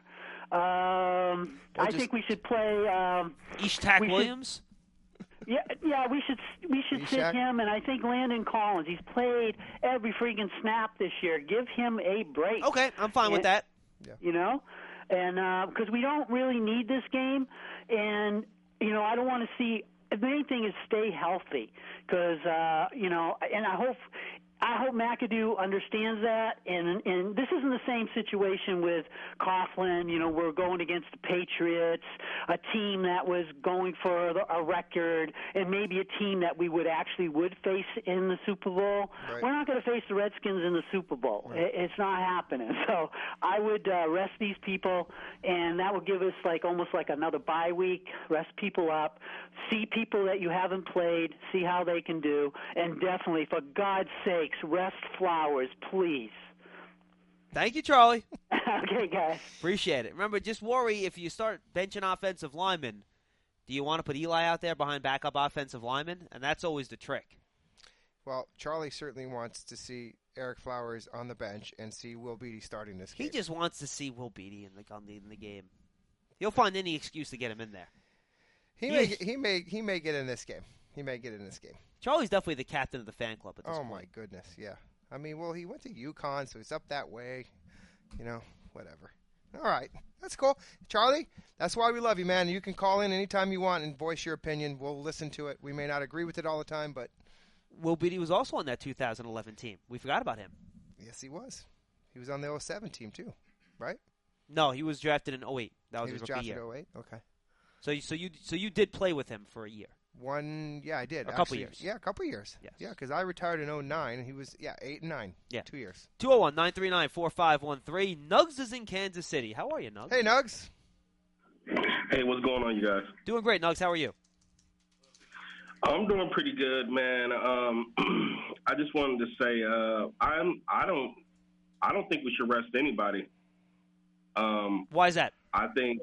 Um, I just- think we should play. Um, Ishtak we should- Williams? yeah, yeah, we should we should sit Ishak? him, and I think Landon Collins. He's played every freaking snap this year. Give him a break. Okay, I'm fine with Yeah. that. You know, and because we don't really need this game, and you know, I don't want to see. The main thing is stay healthy, because uh, you know, and I hope. I hope McAdoo understands that, and and this isn't the same situation with Coughlin. You know, we're going against the Patriots, a team that was going for a record, and maybe a team that we would actually would face in the Super Bowl. Right. We're not going to face the Redskins in the Super Bowl. It, it's not happening. So I would uh, rest these people, and that will give us like almost like another bye week. Rest people up, see people that you haven't played, see how they can do, and definitely, for God's sake, rest Flowers, please. Thank you, Charlie. Okay, guys. Appreciate it. Remember, just worry if you start benching offensive linemen, do you want to put Eli out there behind backup offensive linemen? And that's always the trick. Well, Charlie certainly wants to see Eric Flowers on the bench and see Will Beatty starting this game. He just wants to see Will Beatty in the, on the, in the game. He'll find any excuse to get him in there. he he may is- he may he may get in this game. He may get in this game. Charlie's definitely the captain of the fan club at this Oh point. my goodness, yeah. I mean, well, he went to UConn, so he's up that way. You know, whatever. All right, that's cool, Charlie. That's why we love you, man. You can call in anytime you want and voice your opinion. We'll listen to it. We may not agree with it all the time, but Will Beatty was also on that two thousand eleven team. We forgot about him. yes, he was. He was on the oh seven team too, right? No, he was drafted in oh eight. That was he his was rookie drafted year. oh eight. Okay. So you, so you, so you did play with him for a year. One, yeah, I did. A couple Actually, years. Yeah, a couple years. Yes. Yeah, because I retired in oh nine, and he was, yeah, eight and nine. Yeah. Two years. two oh one, nine three nine, four five one three. Nugs is in Kansas City. How are you, Nugs? Hey, Nugs. Hey, what's going on, you guys? Doing great, Nugs. How are you? I'm doing pretty good, man. Um, I just wanted to say, uh, I'm, I don't, I don't think we should rest anybody. Um, Why is that? I think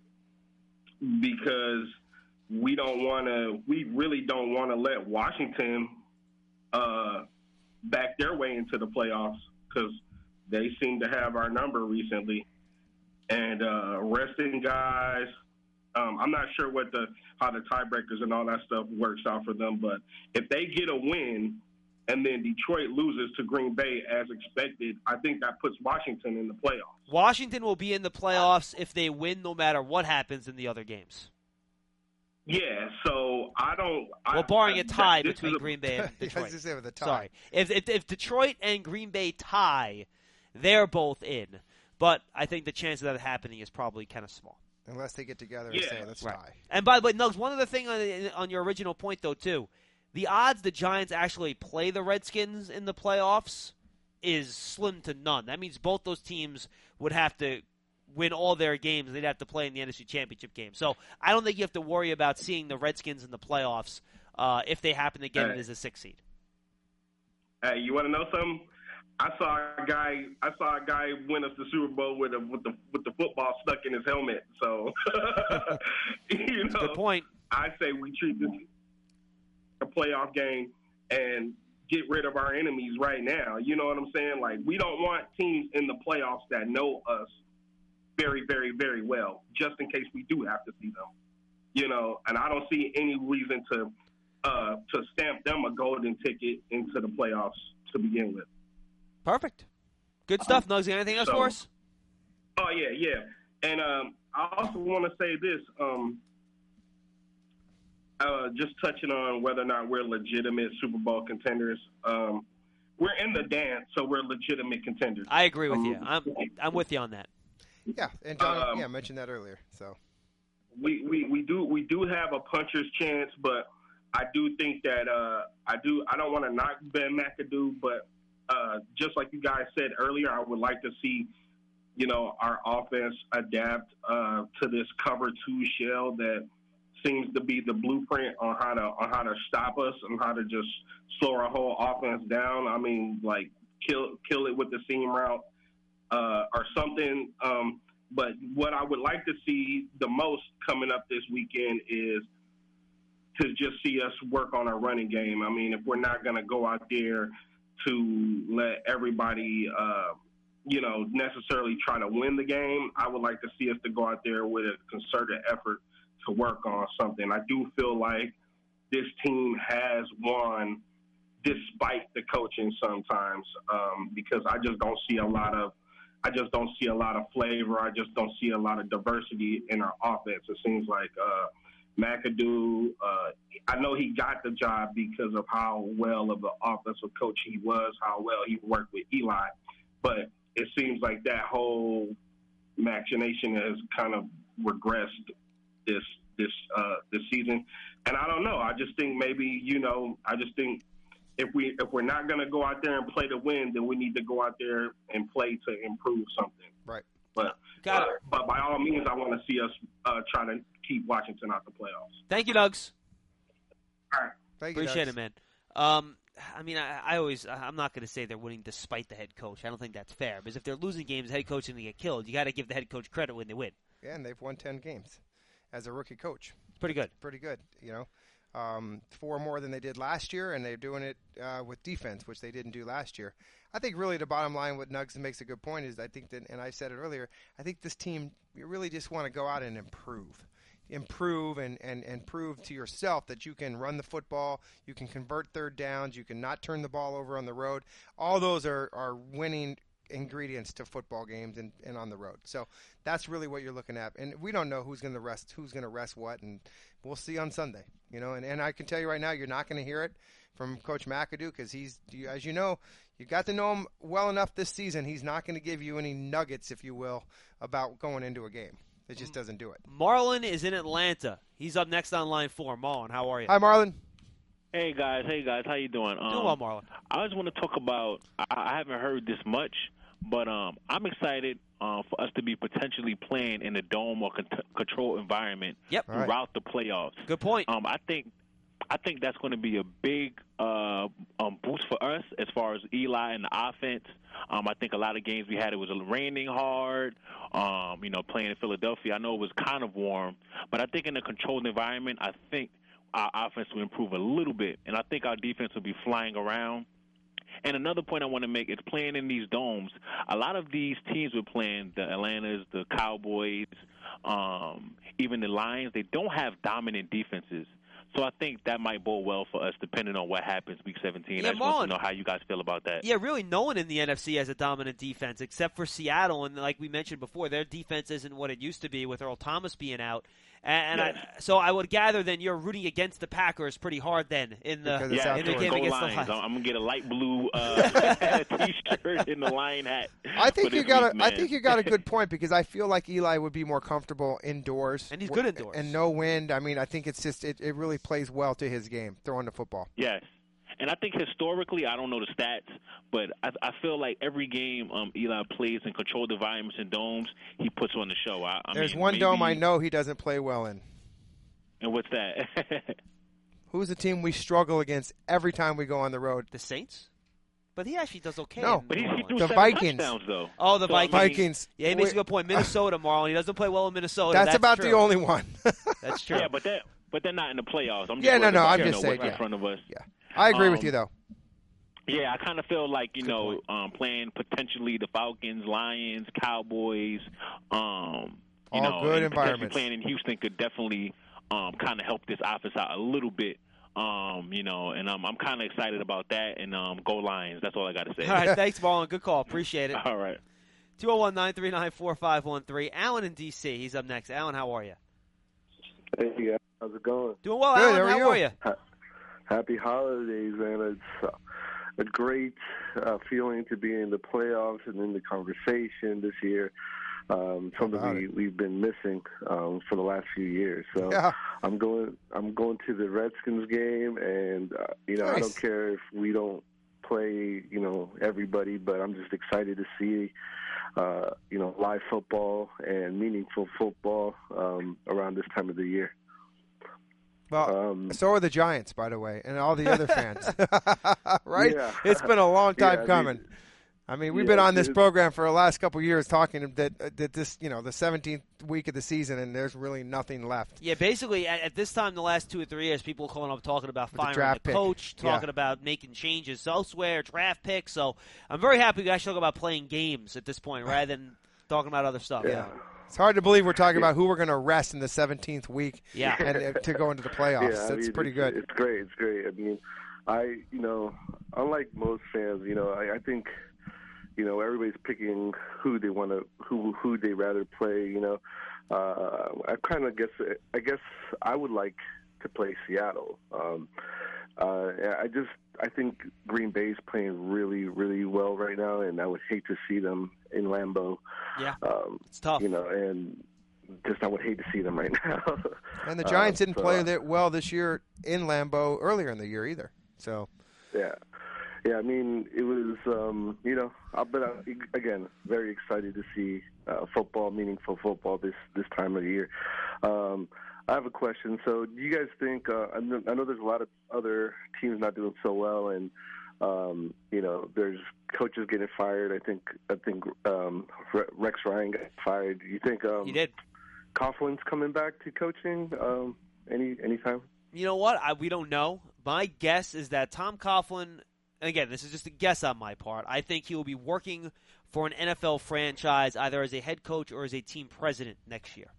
because we don't want to, we really don't want to let Washington uh, back their way into the playoffs because they seem to have our number recently. And uh, resting guys, um, I'm not sure what the how the tiebreakers and all that stuff works out for them, but if they get a win and then Detroit loses to Green Bay as expected, I think that puts Washington in the playoffs. Washington will be in the playoffs if they win no matter what happens in the other games. Yeah, so I don't... Well, I, barring I, a tie this between a, Green Bay and Detroit. I was just saying with a tie. Sorry. If, if, if Detroit and Green Bay tie, they're both in. But I think the chance of that happening is probably kind of small. Unless they get together yeah. and say, let's right. tie. And by the way, Nugs, one other thing on, on your original point, though, too. The odds the Giants actually play the Redskins in the playoffs is slim to none. That means both those teams would have to win all their games. They'd have to play in the N F C Championship game. So I don't think you have to worry about seeing the Redskins in the playoffs uh, if they happen to get hey. it as a six seed. Hey, you want to know something? I saw a guy. I saw a guy win us the Super Bowl with a, with the with the football stuck in his helmet. So, you know, good point. I say we treat this a playoff game and get rid of our enemies right now. You know what I'm saying? Like, we don't want teams in the playoffs that know us very, very, very well, just in case we do have to see them. You know, and I don't see any reason to uh, to stamp them a golden ticket into the playoffs to begin with. Perfect. Good stuff, Nugs. Anything else so, for us? Oh, yeah, yeah. And um, I also want to say this, um, uh, just touching on whether or not we're legitimate Super Bowl contenders. Um, we're in the dance, so we're legitimate contenders. I agree with um, you. I'm I'm with you on that. Yeah, and John, um, yeah, mentioned that earlier. So we, we, we do we do have a puncher's chance, but I do think that uh, I do I don't want to knock Ben McAdoo, but Uh, just like you guys said earlier, I would like to see, you know, our offense adapt uh, to this cover two shell that seems to be the blueprint on how to on how to stop us and how to just slow our whole offense down. I mean, like kill kill it with the seam route uh, or something. Um, but what I would like to see the most coming up this weekend is to just see us work on our running game. I mean, if we're not going to go out there to let everybody, uh, you know, necessarily try to win the game, I would like to see us to go out there with a concerted effort to work on something. I do feel like this team has won despite the coaching sometimes um, because I just don't see a lot of, I just don't see a lot of flavor. I just don't see a lot of diversity in our offense. It seems like uh, McAdoo, uh, I know he got the job because of how well of an offensive coach he was, how well he worked with Eli. But it seems like that whole machination has kind of regressed this this uh, this season. And I don't know. I just think maybe, you know, I just think if we if we're not going to go out there and play to win, then we need to go out there and play to improve something. Right. But Got uh, it. but by all means, I want to see us uh, try to keep Washington out the playoffs. Thank you, Nugs. All right. Thank you, Appreciate Nugs. it, man. Um, I mean, I, I always, I'm not going to say they're winning despite the head coach. I don't think that's fair. Because if they're losing games, the head coach is going to get killed. You got to give the head coach credit when they win. Yeah, and they've won ten games as a rookie coach. Pretty good. Pretty good, you know. Um, four more than they did last year, and they're doing it uh, with defense, which they didn't do last year. I think really the bottom line, what Nugs makes a good point is I think that, and I said it earlier, I think this team, you really just want to go out and improve. Improve and, and, and prove to yourself that you can run the football, you can convert third downs, you can not turn the ball over on the road. All those are, are winning ingredients to football games and, and on the road. So that's really what you're looking at. And we don't know who's going to rest who's going to rest what, and we'll see on Sunday. You know, and, and I can tell you right now, you're not going to hear it from Coach McAdoo because he's, as you know, you got to know him well enough this season. He's not going to give you any nuggets, if you will, about going into a game. It just doesn't do it. Marlon is in Atlanta. He's up next on line four. Marlon, how are you? Hi, Marlon. Hey guys, hey guys, how you doing? Um, Doing well, Marlon. I just want to talk about. I, I haven't heard this much, but um, I'm excited uh, for us to be potentially playing in a dome or con- controlled environment yep. throughout right. the playoffs. Good point. Um, I think I think that's going to be a big uh, um, boost for us as far as Eli and the offense. Um, I think a lot of games we had, it was raining hard. Um, you know, playing in Philadelphia, I know it was kind of warm, but I think in a controlled environment, I think our offense will improve a little bit, and I think our defense will be flying around. And another point I want to make is playing in these domes. A lot of these teams we're playing, the Atlantas, the Cowboys, um, even the Lions, they don't have dominant defenses. So I think that might bode well for us, depending on what happens week seventeen. Yeah, I just Marlon, want to know how you guys feel about that. Yeah, really, no one in the N F C has a dominant defense except for Seattle. And like we mentioned before, their defense isn't what it used to be with Earl Thomas being out. And, and yes. I, so I would gather then you're rooting against the Packers pretty hard then in the, yeah, in the game against Lions. the Lions. I'm going to get a light blue uh, T-shirt and the Lion hat. I think you got week, a, I think you got a good point because I feel like Eli would be more comfortable indoors. And he's good indoors. And no wind. I mean, I think it's just it, it really plays well to his game, throwing the football. Yes. And I think historically, I don't know the stats, but I, I feel like every game um, Eli plays in controlled environments and domes, he puts on the show. I, I There's mean, one maybe, dome I know he doesn't play well in. And what's that? Who's the team we struggle against every time we go on the road? The Saints? But he actually does okay. No, but he, he threw the seven Vikings. touchdowns, though. Oh, the so, Vikings. Vikings. Yeah, he makes a good point. Minnesota, Marlon. He doesn't play well in Minnesota. That's, That's about true. the only one. That's true. Yeah, but that but they're not in the playoffs. I'm just yeah, no, no. about, I'm you just know, saying. what's Yeah. in front of us. Yeah, I agree um, with you though. Yeah, I kind of feel like, you Good know, um, playing potentially the Falcons, Lions, Cowboys, um, you All know, good and environments. Playing in Houston could definitely um, kind of help this offense out a little bit. Um, you know, and um, I'm kind of excited about that. And um, go Lions. That's all I got to say. All right, thanks, Marlon. Good call. Appreciate it. All right. two oh one, nine three nine, four five one three. Alan in D C. He's up next. Alan, how are you? Hey, yeah. How's it going? Doing well, Good, Alan. how are How you? are you? Ha- Happy holidays, man. It's uh, a great uh, feeling to be in the playoffs and in the conversation this year. Um, something we, we've been missing um, for the last few years. So Yeah. I'm going. I'm going to the Redskins game, and uh, you know, Nice. I don't care if we don't play, you know, everybody, but I'm just excited to see, uh, you know, live football and meaningful football um, around this time of the year. Well, Um, so are the Giants, by the way, and all the other fans. Right? Yeah. It's been a long time Yeah, I mean- coming. I mean, we've Yeah, been on this it- program for the last couple of years talking that that this, you know, the seventeenth week of the season, and there's really nothing left. Yeah, basically, at, at this time, the last two or three years, people calling up talking about With the firing the, draft pick. coach, talking Yeah. about making changes elsewhere, draft picks. So I'm very happy we actually talk about playing games at this point rather than talking about other stuff. Yeah. It's hard to believe we're talking about who we're going to arrest in the seventeenth week Yeah. and uh, to go into the playoffs. Yeah, I That's mean, pretty it's, good. It's great. It's great. I mean, I, you know, unlike most fans, you know, I, I think, you know, everybody's picking who they want to, who who they rather play. You know, uh, I kind of guess, I guess I would like to play Seattle. Um, uh, I just, I think Green Bay's playing really, really well right now, and I would hate to see them in Lambeau. Yeah, um, it's tough. You know, and just I would hate to see them right now. And the Giants Uh, didn't so, play uh, that well this year in Lambeau earlier in the year either. So Yeah. Yeah, I mean, it was, um, you know, uh, but uh, again, very excited to see uh, football, meaningful football this, this time of the year. Um, I have a question. So do you guys think, uh, I know I know there's a lot of other teams not doing so well, and, um, you know, there's coaches getting fired. I think I think um, Rex Ryan got fired. Do you think um, He did. Coughlin's coming back to coaching um, any anytime? You know what? I, we don't know. My guess is that Tom Coughlin, and again, this is just a guess on my part, I think he will be working for an N F L franchise either as a head coach or as a team president next year.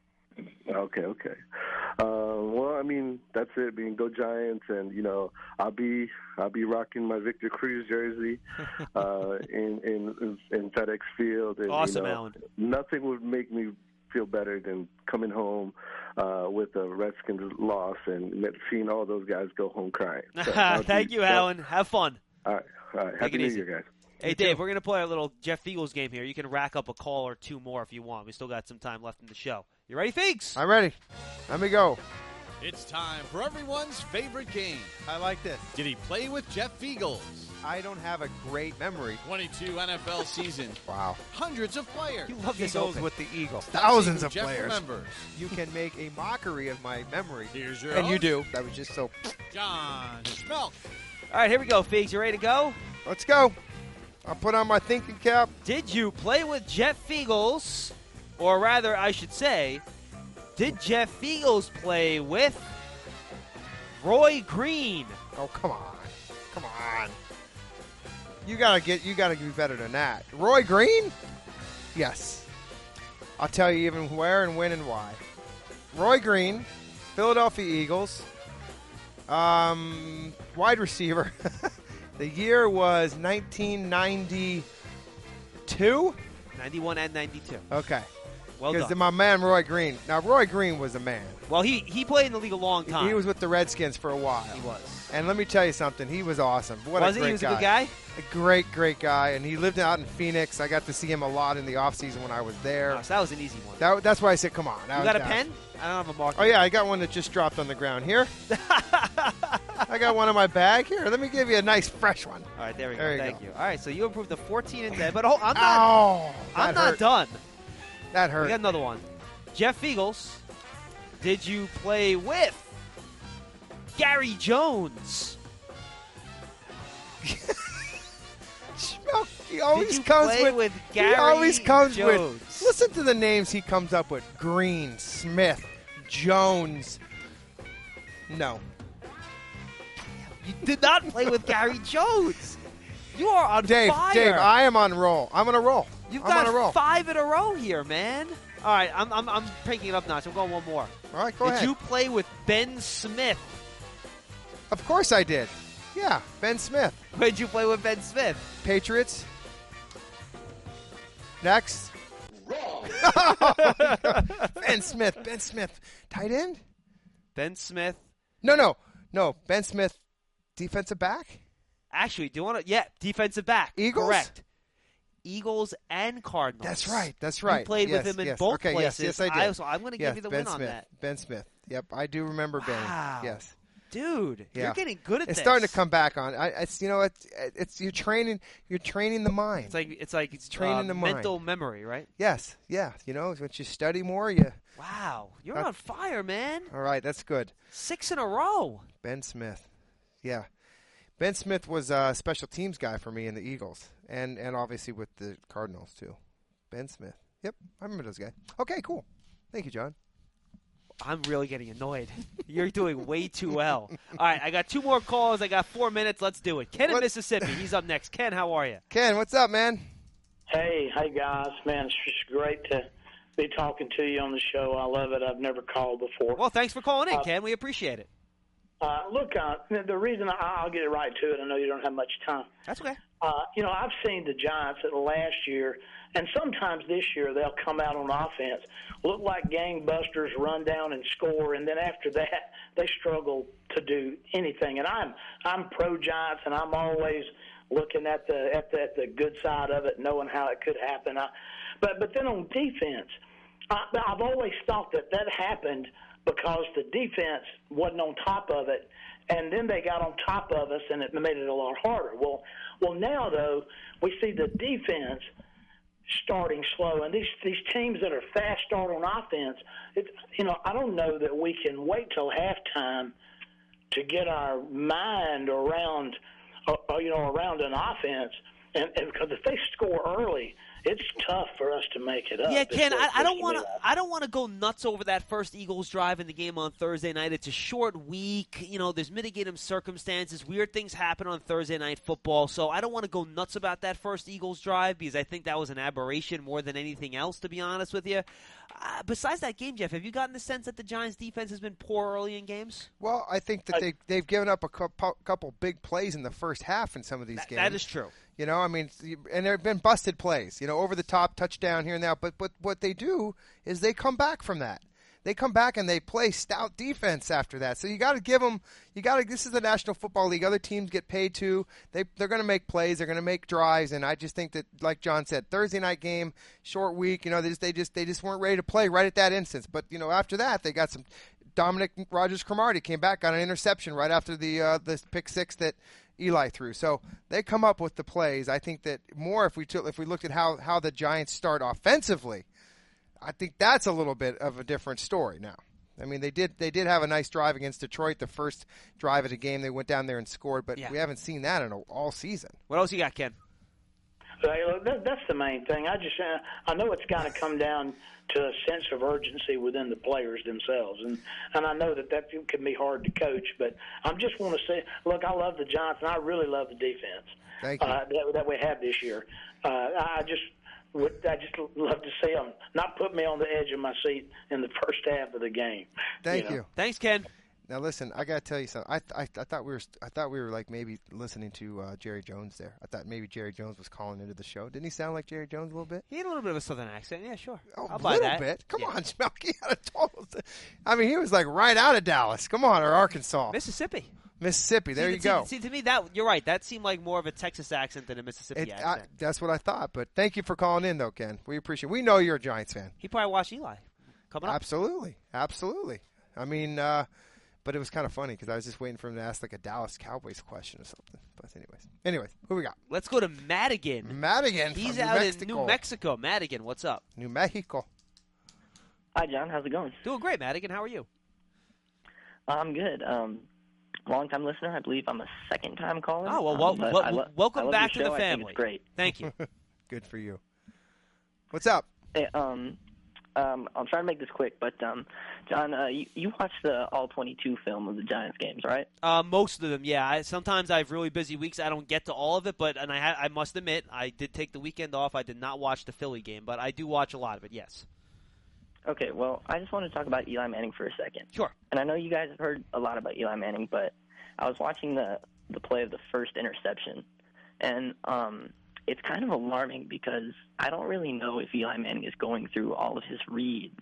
Okay, okay. Uh, well, I mean, that's it. I mean, go Giants, and you know, I'll be I'll be rocking my Victor Cruz jersey uh, in in in FedEx Field. And, Awesome, you know, Alan. Nothing would make me feel better than coming home uh, with a Redskins loss and seeing all those guys go home crying. So, Thank be, you, Alan. Have fun. All right, all right. Take Happy it New easy. Year, guys. Hey, You Dave, too. we're going to play our little Jeff Fiegels game here. You can rack up a call or two more if you want. We still got some time left in the show. You ready, Feeks? I'm ready. Let me go. It's time for everyone's favorite game. I like this. Did he play with Jeff Fiegels? I don't have a great memory. twenty-two N F L seasons. Wow. Hundreds of players. You love He this goes open. with the Eagles. Let's Thousands see who of Jeff players. remembers. You can make a mockery of my memory. Here's your And you host, do. That was just so. John Schmelk. All right, here we go, Feeks. You ready to go? Let's go. I'll put on my thinking cap. Did you play with Jeff Fiegels? Or rather, I should say, did Jeff Fiegels play with Roy Green? Oh, come on. Come on. You gotta get. You gotta be better than that. Roy Green? Yes. I'll tell you even where and when and why. Roy Green, Philadelphia Eagles, um, wide receiver. The year was nineteen ninety-two. ninety-one and ninety-two. Okay. Well Because done. my man Roy Green. Now Roy Green was a man. Well, he, he played in the league a long time. He was with the Redskins for a while. He was. And let me tell you something. He was awesome. What Was a he? great He was a guy. good guy? A great, great guy. And he lived out in Phoenix. I got to see him a lot in the offseason when I was there. Oh, so that was an easy one. That, that's why I said, come on. That You was- got a that- pen? I don't have a marker. Oh, yeah. I got one that just dropped on the ground here. I got one in my bag. Here, let me give you a nice, fresh one. All right, there we go. There you Thank go. you. All right, so you improved to fourteen and ten. But hold, I'm not, Oh, I'm that not hurt. done. That We hurt. got another one. Jeff Fiegels, did you play with Gary Jones? No, he always Did you comes play with, with he Gary always comes Jones? with. Listen to the names he comes up with: Green, Smith, Jones. No. You did not play with Gary Jones. You are on Dave, fire. Dave, I am on roll. I'm on a roll. You've I'm got on a roll. five in a row here, man. All right, I'm I'm, I'm picking it up now. So I'm going one more. All right, go did ahead. you play with Ben Smith? Of course I did. Yeah, Ben Smith. Where did you play with Ben Smith? Patriots. Next. Wrong. Ben Smith. Ben Smith. Tight end? Ben Smith. No, no. No. Ben Smith, defensive back? Actually, do you want to? Yeah, defensive back. Eagles? Correct. Eagles and Cardinals. That's right. That's right. You played yes, with him in yes. both okay, places. Yes, yes, I did. so I'm going to yes, give you the Ben win on Smith. that. Ben Smith. Yep, I do remember Wow. Ben. Yes. Dude, Yeah. you're getting good at It's this. starting to come back on. I, it's you know it's it's you're training you're training the mind. It's like it's like it's training uh, the mind. mental memory, right? Yes, yeah. You know, once you study more, you. Wow, you're Uh, on fire, man. All right, that's good. Six in a row. Ben Smith. Yeah. Ben Smith was a special teams guy for me in the Eagles, and, and obviously with the Cardinals, too. Ben Smith. Yep, I remember those guys. Okay, cool. Thank you, John. I'm really getting annoyed. You're doing way too well. All right, I got two more calls. I got four minutes. Let's do it. Ken in What? Mississippi. He's up next. Ken, how are you? Ken, what's up, man? Hey, hey guys, man, it's just great to be talking to you on the show. I love it. I've never called before. Well, thanks for calling in, Uh, Ken. We appreciate it. Uh, look, uh, the reason I, I'll get right to it. I know you don't have much time. That's okay. Uh, you know, I've seen the Giants at last year, and sometimes this year they'll come out on offense, look like gangbusters, run down and score, and then after that they struggle to do anything. And I'm I'm pro Giants, and I'm always looking at the at the, at the good side of it, knowing how it could happen. I, but but then on defense, I, I've always thought that that happened because the defense wasn't on top of it, and then they got on top of us, and it made it a lot harder. Well, well now though we see the defense starting slow, and these these teams that are fast start on offense, it, you know, I don't know that we can wait till halftime to get our mind around, uh, you know, around an offense, and, and because if they score early, it's tough for us to make it up. Yeah, It's Ken, what- I, I it's don't to want me to. like- I don't want to go nuts over that first Eagles drive in the game on Thursday night. It's a short week. You know, there's mitigating circumstances. Weird things happen on Thursday night football, so I don't want to go nuts about that first Eagles drive because I think that was an aberration more than anything else. To be honest with you, uh, besides that game, Jeff, have you gotten the sense that the Giants' defense has been poor early in games? Well, I think that they they've given up a couple, couple big plays in the first half in some of these That- games. that is true. You know, I mean, and there have been busted plays. You know, over the top touchdown here and there. But but what they do is they come back from that. they come back and they play stout defense after that. So you got to give them. You got to. This is the National Football League. Other teams get paid too. They they're going to make plays. They're going to make drives. And I just think that, like John said, Thursday night game, short week. You know, they just they just they just weren't ready to play right at that instance. But you know, after that, they got some. Dominic Rodgers-Cromartie came back, got an interception right after the uh, the pick six that Eli threw. So they come up with the plays. I think that more if we took, if we looked at how, how the Giants start offensively, I think that's a little bit of a different story now. I mean, they did they did have a nice drive against Detroit, the first drive of the game. They went down there and scored, but yeah. we haven't seen that in a, all season. What else you got, Ken? That, that's the main thing. I just uh, I know it's got to come down to a sense of urgency within the players themselves, and and I know that that can be hard to coach. But I just want to say, look, I love the Giants, and I really love the defense Thank you. Uh, that, that we have this year. Uh, I just would I just love to see them not put me on the edge of my seat in the first half of the game. Thank you. Know? you. Thanks, Ken. Now listen, I gotta tell you something. I, I I thought we were I thought we were like maybe listening to uh, Jerry Jones there. I thought maybe Jerry Jones was calling into the show. Didn't he sound like Jerry Jones a little bit? He had a little bit of a southern accent. Yeah, sure. Oh, I'll a buy little that. bit. Come yeah. on, Smelky. Had a total. I mean, he was like right out of Dallas. Come on, or Arkansas, Mississippi. Mississippi. There see, you see, go. See, to me, that you're right. That seemed like more of a Texas accent than a Mississippi It, accent. I, that's what I thought. But thank you for calling in, though, Ken. We appreciate it. We know you're a Giants fan. He probably watched Eli coming up. Absolutely, absolutely. I mean. uh But it was kind of funny because I was just waiting for him to ask like a Dallas Cowboys question or something. But anyways, anyways, who we got? Let's go to Madigan. Madigan, He's from out New in Mexico. New Mexico. Madigan, what's up? New Mexico. Hi, John. How's it going? Doing great, Madigan. How are you? I'm good. Um, long-time listener. I believe I'm a second-time caller. Oh well, well, um, but well I lo- welcome I love back your to show. the family. I think it's great. Thank you. Good for you. What's up? Hey, um, um, I'll try to make this quick, but um, John, uh, you, you watched the all twenty-two film of the Giants games, right? Uh, most of them, yeah. I, sometimes I have really busy weeks. I don't get to all of it, but and I ha- I must admit I did take the weekend off. I did not watch the Philly game, but I do watch a lot of it. Yes. Okay, well, I just want to talk about Eli Manning for a second. Sure. And I know you guys have heard a lot about Eli Manning, but I was watching the the play of the first interception, and um, it's kind of alarming because I don't really know if Eli Manning is going through all of his reads.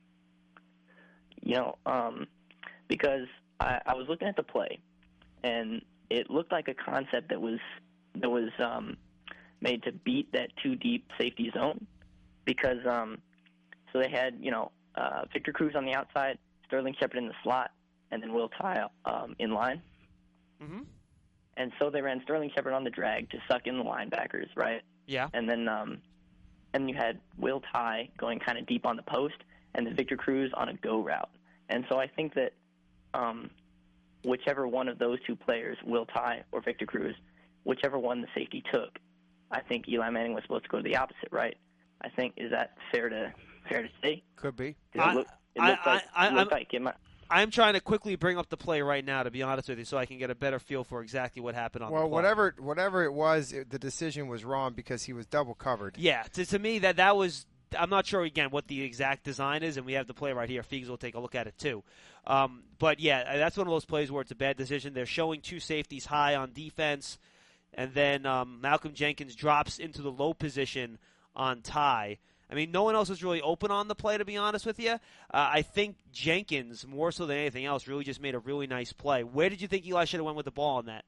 You know, um, because I, I was looking at the play, and it looked like a concept that was that was um, made to beat that too deep safety zone, because um, so they had you know uh, Victor Cruz on the outside, Sterling Shepard in the slot, and then Will Tye um, in line. Mm-hmm. And so they ran Sterling Shepard on the drag to suck in the linebackers, right? Yeah. And then um, and you had Will Tye going kind of deep on the post, and then Victor Cruz on a go route. And so I think that um, whichever one of those two players, Will Tye or Victor Cruz, whichever one the safety took, I think Eli Manning was supposed to go to the opposite, right? I think, is that fair to fair to say? Could be. It, I, look, it I, looked like, I, it looked I, like it might. I'm trying to quickly bring up the play right now, to be honest with you, so I can get a better feel for exactly what happened on Well, the play. whatever whatever it was, it, the decision was wrong because he was double covered. Yeah, to, to me, that, that was – I'm not sure, again, what the exact design is, and we have the play right here. Feegs will take a look at it, too. Um, but, yeah, that's one of those plays where it's a bad decision. They're showing two safeties high on defense, and then um, Malcolm Jenkins drops into the low position on Tye. I mean, no one else was really open on the play, to be honest with you. Uh, I think Jenkins, more so than anything else, really just made a really nice play. Where did you think Eli should have went with the ball on that?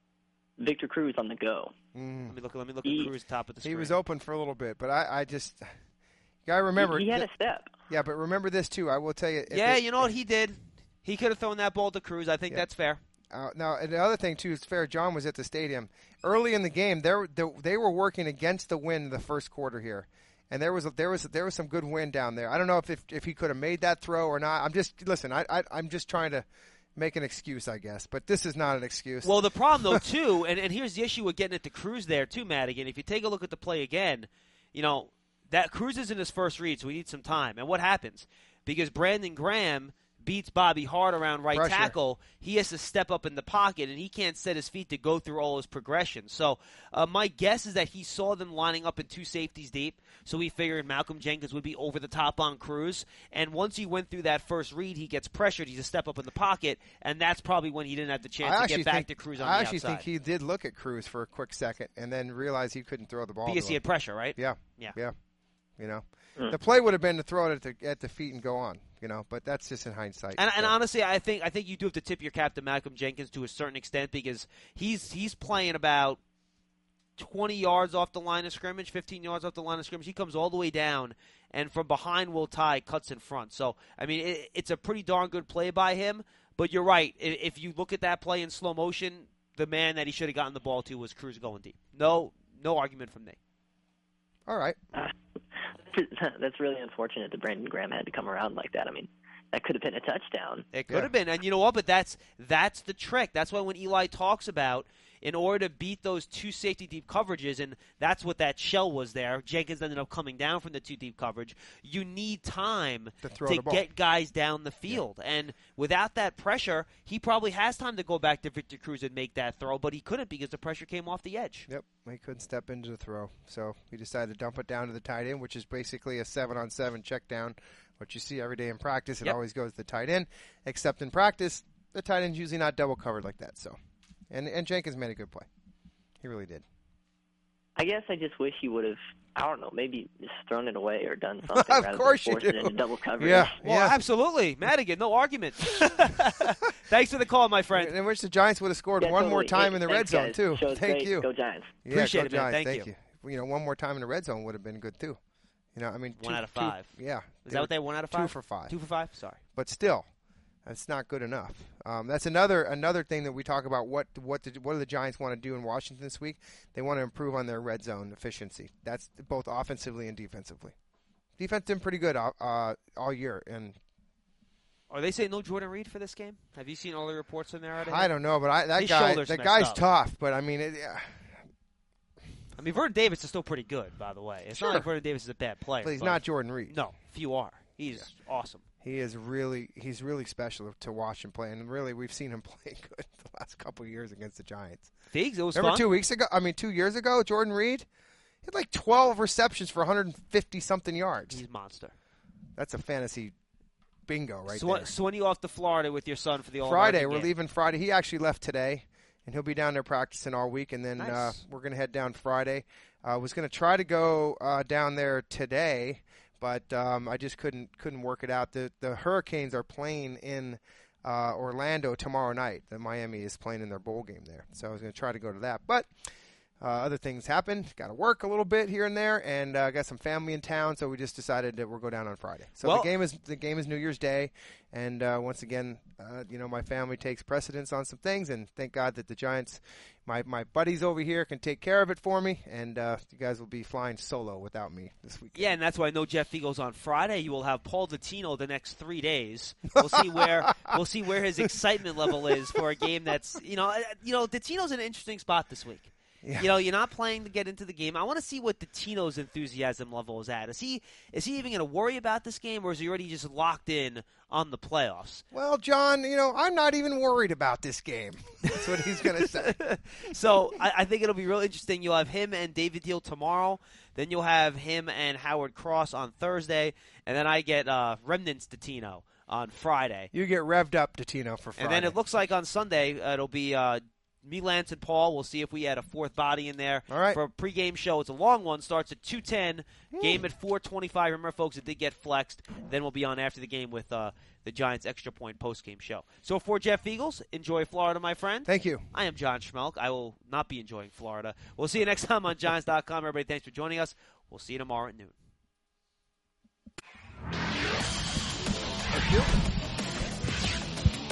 Victor Cruz on the go. Mm. Let me look. Let me look He- at Cruz top of the screen. He was open for a little bit, but I, I just you gotta remember He, he had that- a step. Yeah, but remember this too. I will tell you. if Yeah, it- you know what he did. He could have thrown that ball to Cruz. I think Yeah. that's fair. Uh, now, and the other thing, too, is fair. John was at the stadium. Early in the game, they, they were working against the wind in the first quarter here. And there was a, there was there was some good wind down there. I don't know if, if, if he could have made that throw or not. I'm just listen. I, I I'm just trying to make an excuse, I guess. But this is not an excuse. Well, the problem though too, and, and here's the issue with getting it to Cruz there too, Madigan. If you take a look at the play again, you know that Cruz is in his first read, so we need some time. And what happens? Because Brandon Graham beats Bobby Hart around right Pressure. tackle, he has to step up in the pocket, and he can't set his feet to go through all his progressions. So uh, my guess is that he saw them lining up in two safeties deep, so he figured Malcolm Jenkins would be over the top on Cruz. And once he went through that first read, he gets pressured. He's a step up in the pocket, and that's probably when he didn't have the chance I to actually get back think, to Cruz on I the actually outside. think he did look at Cruz for a quick second and then realized he couldn't throw the ball. Because to he him. had pressure, right? Yeah, Yeah. yeah. You know, Mm. the play would have been to throw it at the at the feet and go on. you know, but that's just in hindsight. And, and so. honestly, I think I think you do have to tip your cap to Malcolm Jenkins to a certain extent because he's he's playing about twenty yards off the line of scrimmage, fifteen yards off the line of scrimmage. He comes all the way down, and from behind Will Tye cuts in front. So, I mean, it, it's a pretty darn good play by him. But you're right. If you look at that play in slow motion, the man that he should have gotten the ball to was Cruz going deep. No, no argument from me. All right. Uh, that's really unfortunate that Brandon Graham had to come around like that. I mean, that could have been a touchdown. It could yeah. have been. And you know what? But that's that's the trick. That's why when Eli talks about in order to beat those two safety deep coverages, and that's what that shell was there. Jenkins ended up coming down from the two deep coverage. You need time to, throw to the ball. get guys down the field. Yeah. And without that pressure, he probably has time to go back to Victor Cruz and make that throw, but he couldn't because the pressure came off the edge. Yep, he couldn't step into the throw. So he decided to dump it down to the tight end, which is basically a seven-on-seven check down, what you see every day in practice. It yep. always goes to the tight end, except in practice, the tight end's usually not double covered like that. So, And, and Jenkins made a good play. He really did. I guess I just wish he would have, I don't know, maybe just thrown it away or done something of rather course than force you it do. into double coverage. Yeah, well, yeah. absolutely. Madigan, no argument. Thanks for the call, my friend. I wish the Giants would have scored yeah, one totally. more time hey, in the thanks, red guys. zone, too. Show's Thank great. you. Go Giants. Yeah, Appreciate go it, man. Giants. Thank, Thank you. you. You know, one more time in the red zone would have been good, too. You know, I mean, one two, out of five. Two, yeah. Is that what they one out of five? Two for five. Two for five? Sorry. But still, that's not good enough. Um, that's another another thing that we talk about. What what did, what do the Giants want to do in Washington this week? They want to improve on their red zone efficiency. That's both offensively and defensively. Defense been pretty good uh, uh, all year. And are they saying no Jordan Reed for this game? Have you seen all the reports from there? Already? I don't know, but I, that His guy shoulder's that messed guy's up. tough. But I mean, it, uh, I mean, Vernon Davis is still pretty good, by the way. It's sure. not like Vernon Davis is a bad player. But he's but not Jordan Reed. No, few are. He's yeah. awesome. He is really he's really special to watch him play, and really we've seen him play good the last couple of years against the Giants. Figs, it was Remember fun. two weeks ago? I mean, two years ago, Jordan Reed he had like twelve receptions for one hundred fifty something yards. He's a monster. That's a fantasy bingo right so, there. So when you off to Florida with your son for the All Friday, American we're game? leaving Friday. He actually left today, and he'll be down there practicing all week, and then Nice. uh, we're going to head down Friday. I uh, was going to try to go uh, down there today, but um, I just couldn't couldn't work it out. The the Hurricanes are playing in uh, Orlando tomorrow night. The Miami is playing in their bowl game there, so I was going to try to go to that, but uh, other things happened. Got to work a little bit here and there, and uh, got some family in town, so we just decided that we'll go down on Friday. So well, the game is the game is New Year's Day, and uh, once again, uh, you know, my family takes precedence on some things, and thank God that the Giants, my my buddies over here, can take care of it for me, and uh, you guys will be flying solo without me this weekend. Yeah, and that's why I know Jeff Eagles on Friday. You will have Paul Dottino the next three days. We'll see where we'll see where his excitement level is for a game that's you know you know Dottino's in an interesting spot this week. Yeah. You know, you're not playing to get into the game. I want to see what Dottino's enthusiasm level is at. Is he is he even going to worry about this game, or is he already just locked in on the playoffs? Well, John, you know, I'm not even worried about this game. That's what he's going to say. So I, I think it'll be real interesting. You'll have him and David Deal tomorrow. Then you'll have him and Howard Cross on Thursday. And then I get uh, Remnants Dottino on Friday. You get revved up, Dottino, for Friday. And then it looks like on Sunday uh, it'll be uh, me, Lance, and Paul. We'll see if we add a fourth body in there. All right. For a pregame show. It's a long one. Starts at two ten. Mm. Game at four twenty-five. Remember, folks, it did get flexed. Then we'll be on after the game with uh, the Giants Extra Point postgame show. So for Jeff Eagles, enjoy Florida, my friend. Thank you. I am John Schmelk. I will not be enjoying Florida. We'll see you next time on Giants dot com. Everybody, thanks for joining us. We'll see you tomorrow at noon. Thank you.